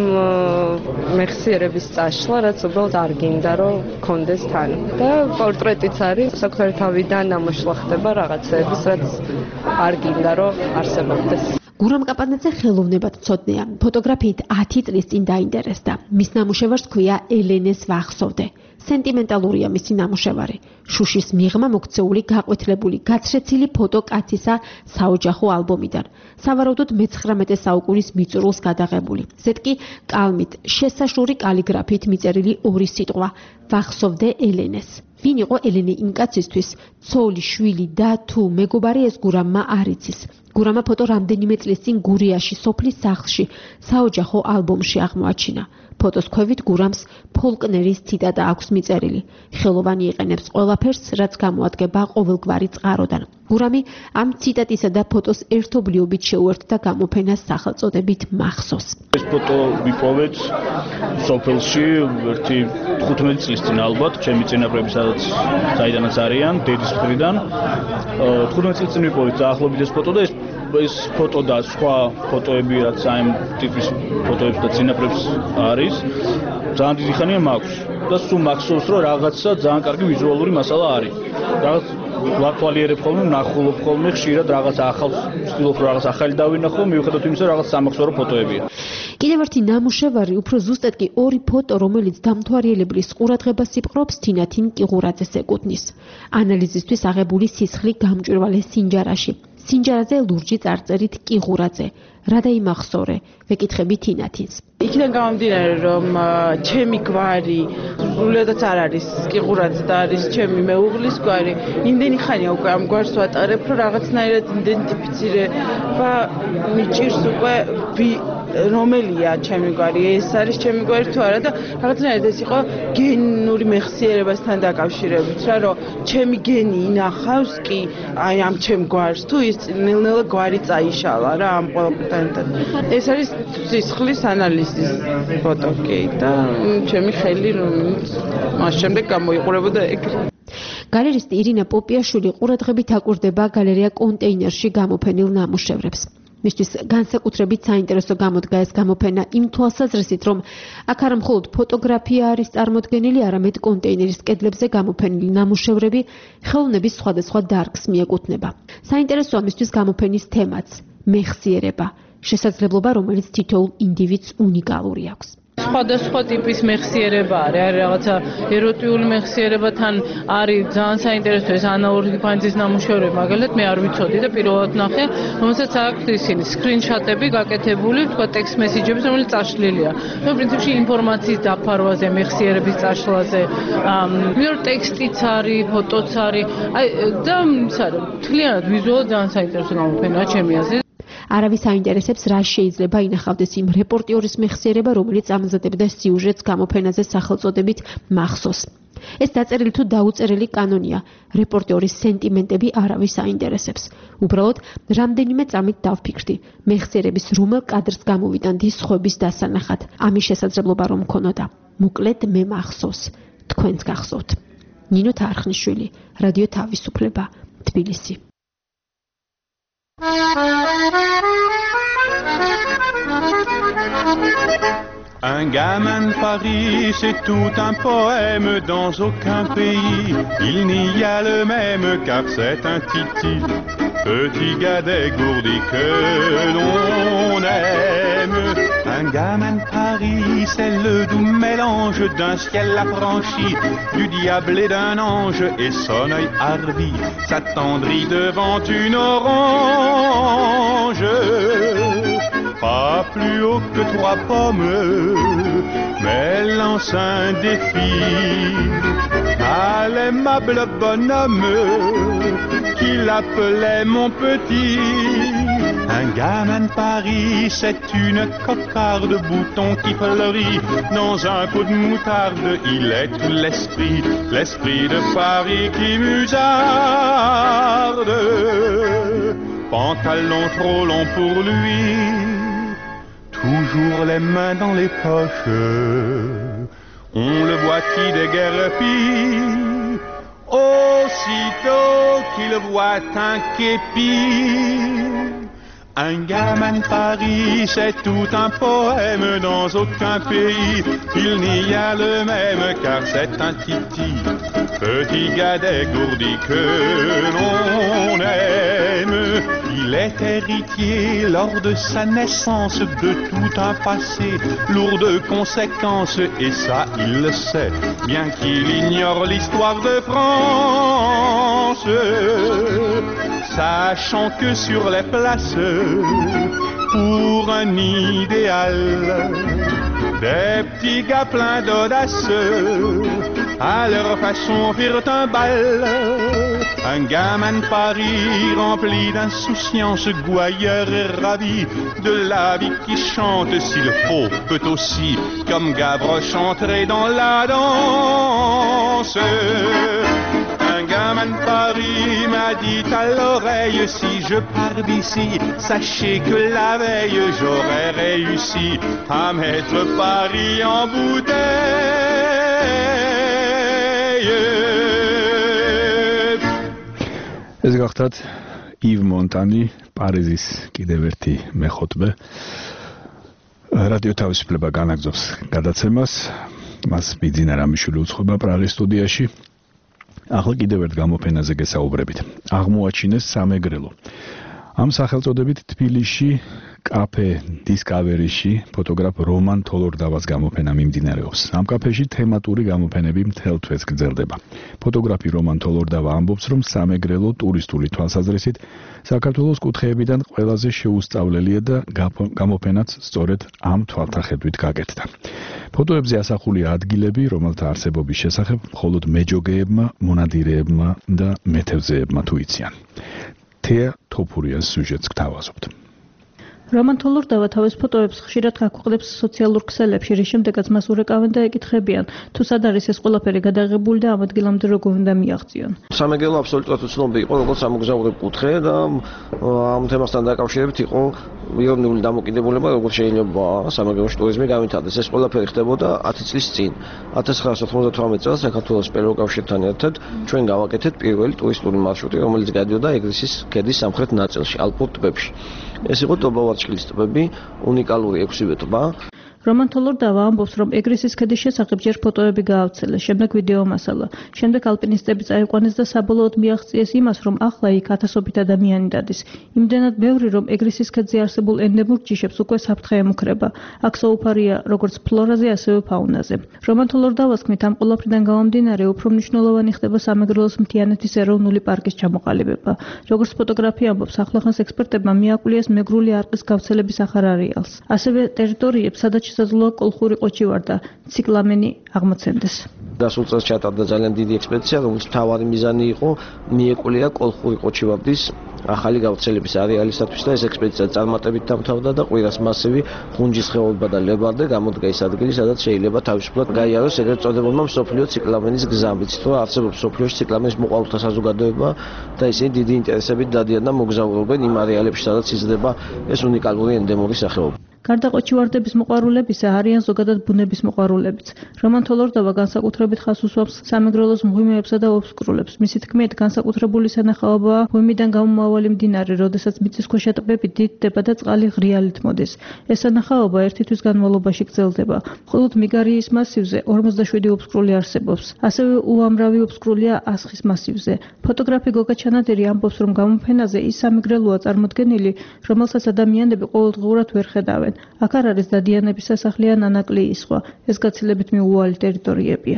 მეხსიერების წაშლა, რაც უბრალოდ არ გინდა რომ გქონდეს თან. და პორტრეტიც არის საკუთარი თავიდან ამოშლა ხდება რაღაცეების, რაც არ გინდა რომ არსებობდეს. გურამ კაპანაძე ხელოვნებად მცოდნეა. ფოტოგრაფიით ათი წლის წინ დაინტერესდა. მის ნამუშევარს ქვია ელენეს ვახსოვდე. სენტიმენტალურია მისი ნამუშევარი. შუშის მიღმა მოქცეული, გაყვითლებული, გაცრეცილი ფოტო კაცისა საოჯახო ალბომიდან. სავარაუდოდ მეცხრამეტე საუკუნის მიწურულს გადაღებული. ზეთკი კალმით, შესაშური კალიგრაფით მიწერილი ორი სიტყვა: ვახსოვდე ელენეს. ვინ იყო ელენე იმ კაცისთვის? ცოლი, შვილი და თუ მეგობარი ეს გურამმა არ იცის. გურამა ფოტო რამდენიმე წლის წინ გურიაში, სოფლის სახლში, საოჯახო ალბომში აღმოაჩინა. ფოტოს ქვევით გურამს ფოლკნერის ციტატა აქვს მიწერილი. ხელოვანი იყენებს ყველაფერს, რაც გამოადგება ყოველგვარი წყაროდან. გურამი ამ ციტატისა და ფოტოს ერთობლიობით შეუერთდა გამოფენას სახელწოდებით მახსოვს. ეს ფოტო ვიპოვეთ სოფელში ერთი თხუთმეტი წლის წინ ალბათ, ჩემი წინაპრები სადაც საიდანაც არიან, დედის მხრიდან. თხუთმეტი წლის წინ ვიპოვეთ დაახლოებით ეს ფოტო და ეს ეს ფოტო და სხვა ფოტოები რაც ამ ტიპის ფოტოებს და წინაპრებს არის, ძალიან დიდი ხანია მაქვს და სულ მახსოვს რომ რაღაცა ძალიან კარგი ვიზუალური მასალა არის. რაღაც ვაკვალიერებ ხოლმე, ვნახულობ ხოლმე ხშირად რაღაც ახალს, ვცდილობ რომ რაღაც ახალი დავინახო, მიუხედავად იმისა, რომ რაღაც სამახსოვრო ფოტოებია. კიდევ ერთი ნამუშევარი, უფრო ზუსტად კი ორი ფოტო, რომელიც დამთვალიერებლის ყურადღებას იპყრობს, თინათინ კიღურაძეს ეკუთვნის. ანალიზისთვის აღებული სისხლი გამჭვირვალე სინჯარაში. სინჯარაზე ლურჯი წარწერით კიღურაძე. რა დაიმახსოვრე? ვეკითხები თინათინს. იქიდან გამომდინარე, რომ ჩემი გვარი სრულიადაც არ არის კიღურაძე და არის ჩემი მეუღლის გვარი. იმდენი ხანია უკვე ამ გვარს ვატარებ, რომ რაღაცნაირად იდენტიფიცირება მიჭირს უკვე რომელია ჩემი გვარი, ეს არის ჩემი გვარი თუ არა და რაღაცნაირად ეს იყო გენური მეხსიერებასთან დაკავშირებით, რა რომ ჩემი გენი ინახავს კი აი ამ ჩემ გვარს თუ ის ნელ-ნელა გვარი წაიშალა რა ამ ყველაფერთან. ეს არის სისხლის ანალიზის ფოტო კი და ჩემი ხელი რომელიც მას შემდეგ გამოიყურებოდა ეგრე. გალერისტი ირინა პოპიაშვილი ყურადღებით აკვირდება გალერეა კონტეინერში გამოფენილ ნამუშევრებს. მისთვის განსაკუთრებით საინტერესო გამოდგა ეს გამოფენა იმ თვალსაზრისით, რომ აქ არა მხოლოდ ფოტოგრაფია არის წარმოდგენილი, არამედ კონტეინერის კედლებზე გამოფენილი ნამუშევრები ხელოვნების სხვადასხვა დარგს მიეკუთვნება. საინტერესოა მისთვის გამოფენის თემაც მეხსიერება, შესაძლებლობა, რომელიც თითოეულ ინდივიდს უნიკალური აქვს. სხვადასხვა ტიპის მეხსიერება არის, არის რაღაცა ეროტიული მეხსიერება, თან არის ძალიან საინტერესო ეს ანა ორგიფანძის ნამუშევრები, მაგალითად მე არ ვიცოდი და პირველად ნახე, რომელსაც აქვს ისინი სკრინშოტები გაკეთებული, თქვა ტექსტ მესიჯების, რომელიც წაშლილია. ნუ პრინციპში ინფორმაციის დაფარვაზე, მეხსიერების წაშლაზე, მეორე ტექსტიც არის, ფოტოც არის, აი და ის არის, თლიანად ვიზუალურად ძალიან საინტერესო გამოფენაა ჩემი აზრით. არავის აინტერესებს რა შეიძლება ინახავდეს იმ რეპორტიორის მეხსიერება, რომელიც ამზადებდა სიუჟეტს გამოფენაზე სახელწოდებით მახსოვს. ეს დაწერილი თუ დაუწერელი კანონია, რეპორტიორის სენტიმენტები არავის აინტერესებს. უბრალოდ რამდენიმე წამით დავფიქრდი, მეხსიერების რომელ კადრს გამოვიტანდი სხვების დასანახად. ამის შესაძლებლობა რომ მქონოდა. მოკლედ მე მახსოვს, თქვენც გახსოვთ. ნინო თარხნიშვილი, რადიო თავისუფლება, თბილისი. Un gamin de Paris, c'est tout un poème, dans aucun pays il n'y a le même, car c'est un titi, petit gars dégourdi que l'on aime. Un gamin de Paris, c'est le doux mélange d'un ciel affranchi, du diable et d'un ange, et son œil hardi s'attendrit devant une orange. Pas plus haut que trois pommes, mais lance un défi à l'aimable bonhomme qu'il appelait mon petit. Un gamin de Paris, c'est une cocarde bouton qui fleurit dans un pot de moutarde. Il est tout l'esprit, l'esprit de Paris qui musarde. Pantalon trop long pour lui, toujours les mains dans les poches, on le voit qui déguerpit, aussitôt qu'il voit un képi. Un gamin de Paris, c'est tout un poème, dans aucun pays il n'y a le même, car c'est un titi, petit gars dégourdi que l'on aime. Il est héritier lors de sa naissance de tout un passé lourd de conséquences, et ça il le sait, bien qu'il ignore l'histoire de France. Sachant que sur les places, pour un idéal, des petits gars pleins d'audace, à leur façon firent un bal. Un gamin de Paris rempli d'insouciance, gouailleur et ravi de la vie qui chante, s'il faut, peut aussi, comme Gavroche, entrer dans la danse. Un gamin de Paris m'a dit à l'oreille, si je pars d'ici, sachez que la veille j'aurais réussi à mettre Paris en bouteille. ეს გახდათ ივ მონტანი, პარიზის კიდევ ერთი მეხუთმე. რადიო თავისუფლება განაგრძობს გადაცემას. მას ბიძინა რამიშვილი უცხობა პრაღის სტუდიაში. ახლა კიდევ ერთ გამოფენაზე გესაუბრებით. აღმოაჩინეს სამეგრელო. ამ სახელწოდებით თბილისში კაფე დისკავერიში ფოტოგრაფ რომან თოლორდავას გამოფენა მიმდინარეობს. ამ კაფეში თემატური გამოფენები მთელ თვეს გრძელდება. ფოტოგრაფი რომან თოლორდავა ამბობს, რომ სამეგრელო ტურისტული თვალსაზრისით საქართველოს კუთხეებიდან ყველაზე შეუსწავლელია და გამოფენაც სწორედ ამ თვალთახედვით გაკეთდა. ფოტოებზე ასახულია ადგილები, რომელთა არსებობის შესახებ მხოლოდ მეჯოგეებმა, მონადირეებმა და მეთევზეებმა თუ იციან. თეა თოფურიას სიუჟეტს გთავაზობთ. რომან თოლორდავა თავის ფოტოებს ხშირად გაქვეყნებს სოციალურ ქსელებში, რის შემდეგაც მას ურეკავენ და ეკითხებიან, თუ სად არის ეს ყველაფერი გადაღებული და ამ ადგილამდე როგორ უნდა მიაღწიონ. სამეგრელო აბსოლუტურად უცნობი იყო, როგორც სამოგზაურო კუთხე და ამ თემასთან დაკავშირებით იყო ირონიული დამოკიდებულება, როგორც შეიძლება სამეგრელოში ტურიზმი გამართდეს. ეს ყველაფერი ხდებოდა ათი წლის წინ. ათას ცხრაასა ოცდათვრამეტ წელს საქართველოს პერუულ კავშირთან ერთად ჩვენ გავაკეთეთ პირველი ტურისტული მარშრუტი, რომელიც გადიოდა ეგრისის ქედის სამხრეთ ნაწილში, ალპურ ტბებში. ეს იყო ტობავარჩხილის ტბები, უნიკალური ექვსივე ტბა. რომან თოლორდავა ამბობს, რომ ეგრისის ქედის შესახებ ჯერ ფოტოები გაავრცელეს, შემდეგ ვიდეო მასალა. შემდეგ ალპინისტები წაიყვანეს და საბოლოოდ მიაღწიეს იმას, რომ ახლა იქ ათასობით ადამიანი დადის. იმდენად ბევრი, რომ ეგრისის ქედზე არსებულ ენდემურ ჯიშებს უკვე საფრთხე ემუქრება. აქ საუბარია როგორც ფლორაზე, ასევე ფაუნაზე. რომან თოლორდავას თქმით, ამ ყველაფრიდან გამომდინარე, უფრო მნიშვნელოვანი ხდება სამეგრელოს მთიანეთის ეროვნული პარკის ჩამოყალიბება. როგორც ფოტოგრაფი ამბობს, ახლახანს ექსპერტებმა მიაკვლიეს მეგრული არყის გავრცელების ახალ არეალს. ასევე ტერიტორიებს, სადაც შესაძლოა კოლხური ყოჩივარ და ციკლამენი აღმოცენდეს. გასულ წელს ჩატარდა ძალიან დიდი ექსპედიცია, რომლის მთავარი მიზანი იყო მიეკვლია კოლხური ყოჩივარდის ახალი გავრცელების არეალისათვის და ეს ექსპედიცია წარმატებით დამთავრდა და ყვირას მასივი, ხუნჯის ხეობა და ლებარდე გამოდგა ის ადგილი, სადაც შეიძლება თავისუფლად გაიაროს ეგრეთ წოდებულმა მსოფლიო ციკლამენის გზამით, თუ არსებობს მსოფლიოში ციკლამენის მოყვარულთა საზოგადოება და ისინი დიდი ინტერესებით დადიან და მოგზაურობენ იმ არეალებში, სადაც იზრდება ეს უნიკალური ენდემური სახეობა. გარდა ყოჩივარდების მოყვარულებისა, არიან ზოგადად ბუნების მოყვარულებიც. რომან თოლორდავა განსაკუთრებით ხაზს უსვამს სამეგრელოს მღვიმეებსა და ოფსკრულებს. მისი თქმით, განსაკუთრებული სანახაობაა მღვიმიდან გამომავალი მდინარე, როდესაც მიწისქვეშა ტბები დიდდება და წყალი ღრიალით მოდის. ეს სანახაობა ერთი თვის განმავლობაში გრძელდება. მხოლოდ მიგარიის მასივზე ორმოცდაშვიდი ოფსკრული არსებობს. ასევე უამრავი ოფსკრულია ასხის მასივზე. ფოტოგრაფი გოგა ჩანადერი ამბობს, რომ გამოფენაზე ის სამეგრელოა წარმოდგენილი, რომელსაც ადამიანები ყოველდღურად ვერ ხედავენ. აქ არ არის დადიანების სასახლე ან ანაკლიის სხვა. ეს გაცილებით მიუვალი ტერიტორიებია.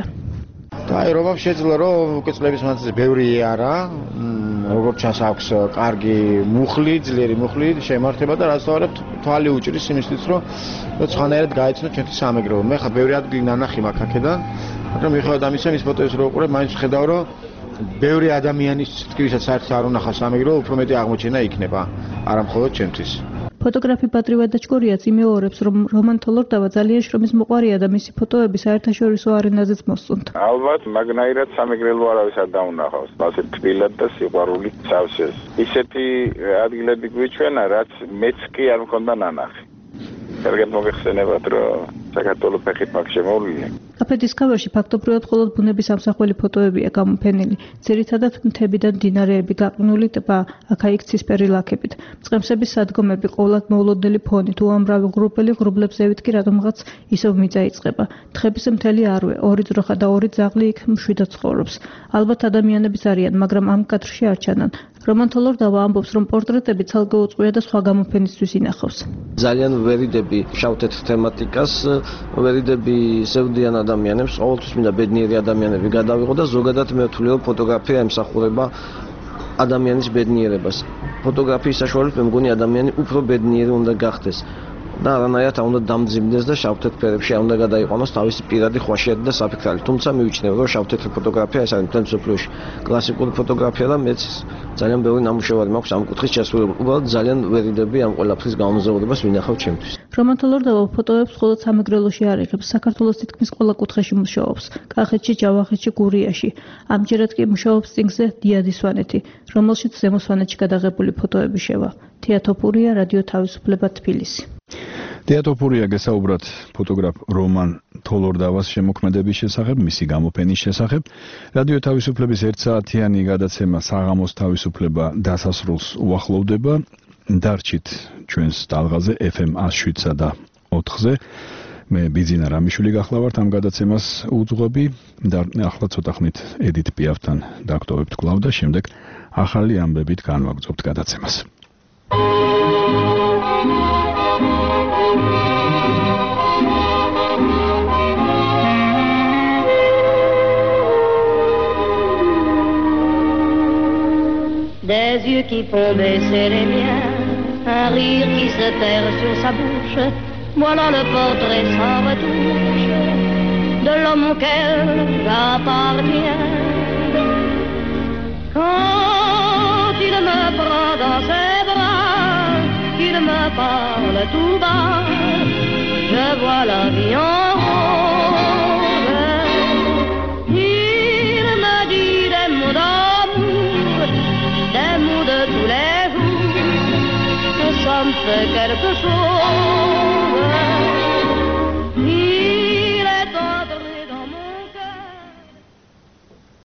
აი, რომამ შეძლო, რომ უკვე წლების მანძილზე ბევრი არა, როგორც ჩანს აქვს კარგი მუხლი, ძლიერი მუხლი შემართება და რაც თავარებ თვალი უჭრის იმისთვის, რომ სხვანაირად გაეცნო ჩვენთვის სამეგრელო. მე ხა ბევრი ადგილი ნანახი მაქვს აქედან, მაგრამ მიუხედავად ამისა, მის ფოტოებს რო უყურებ, მაინც ხედავ, რომ ბევრი ადამიანის თქმისაც საერთოდ არ უნახა სამეგრელო, უფრო მეტი აღმოჩენა იქნება, არა მხოლოდ ჩვენთვის. ფოტოგრაფი პატრივა დაჭკორიაც იმეორებს, რომ რომან თოლორდავა ძალიან შრომის მოყვარია და მისი ფოტოები საერთაშორისო არენაზეც მოსწონთ. ალბათ, მაგნაირად სამეგრელო არავის არ დაუნახავს, ასე თბილად და სიყვარული სავსეს. ისეთი ადგილები გვიჩვენა, რაც მეც კი არ მქონდა ნანახი. კარგად მოგეხსენებათ, რომ საქართველოს ფეხით მაგ შემოვლილი. კაფე დისკავერში ფაქტობრივად მხოლოდ ბუნების ამსახველი ფოტოებია გამოფენილი. ძირითადად მთები და მდინარეები, გაყინული ტბა, აქა-იქ ცისფერი ლაქებით. მწყემსების სადგომები, ყოვლად მოულოდნელი ფონით, უამრავი ღრუბელი, ღრუბლებს კი რატომღაც ისევ მიწა იწყება. თხების მთელი არვე, ორი ძროხა და ორი ძაღლი იქ მშვიდად ცხოვრობს. ალბათ ადამიანებიც არიან, მაგრამ ამ კადრში არ ჩანან. რომან თოლორდავა ამბობს, რომ პორტრეტები ცალკე უწყია და სხვა გამოფენისთვის ინახავს. ძალიან ვერიდები შავ-თეთრ თემატიკას, ვერიდები ზევდიან ადამიანებს, ყოველთვის მინდა ბედნიერი ადამიანები გადავიღო და ზოგადად მე ვთვლი, რომ ფოტოგრაფია ემსახურება ადამიანის ბედნიერებას. ფოტოგრაფიის საშუალებით მე მგონი ადამიანი უფრო ბედნიერი უნდა გახდეს. და არანაირად არ უნდა დამძიმდეს და შავ-თეთრ ფერებში არ უნდა გადაიყვანოს თავისი პირადი ხვაშიათი და საფიქრალი. თუმცა მივიჩნევ, რომ შავ-თეთრი ფოტოგრაფია ეს არის მთელ მსოფლიოში კლასიკური ფოტოგრაფია და მეც ძალიან ბევრი ნამუშევარი მაქვს ამ კუთხის შესრულებული. უბრალოდ ძალიან ვერიდები ამ ყველაფრის გამომზაურებას მინახავ ჩემთვის. რომან თოლორდავა ფოტოებს მხოლოდ სამეგრელოში არ იღებს, საქართველოს თითქმის ყველა კუთხეში მუშაობს, კახეთში, ჯავახეთში, გურიაში. ამჯერად კი მუშაობს წიგნზე დიადი სვანეთი, რომელშიც ზემო სვანეთში გადაღებული ფოტოები შევა. თეატოფურია, რადიო თავისუფლება, თბილისი. თეატოფურია გესაუბრათ ფოტოგრაფ რომან თოლორდავას შემოქმედების შესახებ, მისი გამოფენის შესახებ. რადიო თავისუფლების ერთსაათიანი გადაცემა საღამოს თავისუფლება დასასრულს უახლოვდება. დარჩით ჩვენს ტალღაზე ეფ ემ one oh seven და ოთხზე. მე ბიძინა რამიშვილი გახლავართ ამ გადაცემას უძღვები და ახლა ცოტა ხნით ედით პიაფთან დაგტოვებთ კვლავ და შემდეგ ახალი ამბებით განვაგრძობთ გადაცემას. Des yeux qui font baisser les miens, un rire qui se perd sur sa bouche, voilà le portrait sans retouche de l'homme auquel j'appartiens. Quand il me prend dans ses bras, qu'il me parle tout bas, je vois la vie en rose. Il me dit des mots d'amour, des mots de tous les jours, ça me fait quelque chose.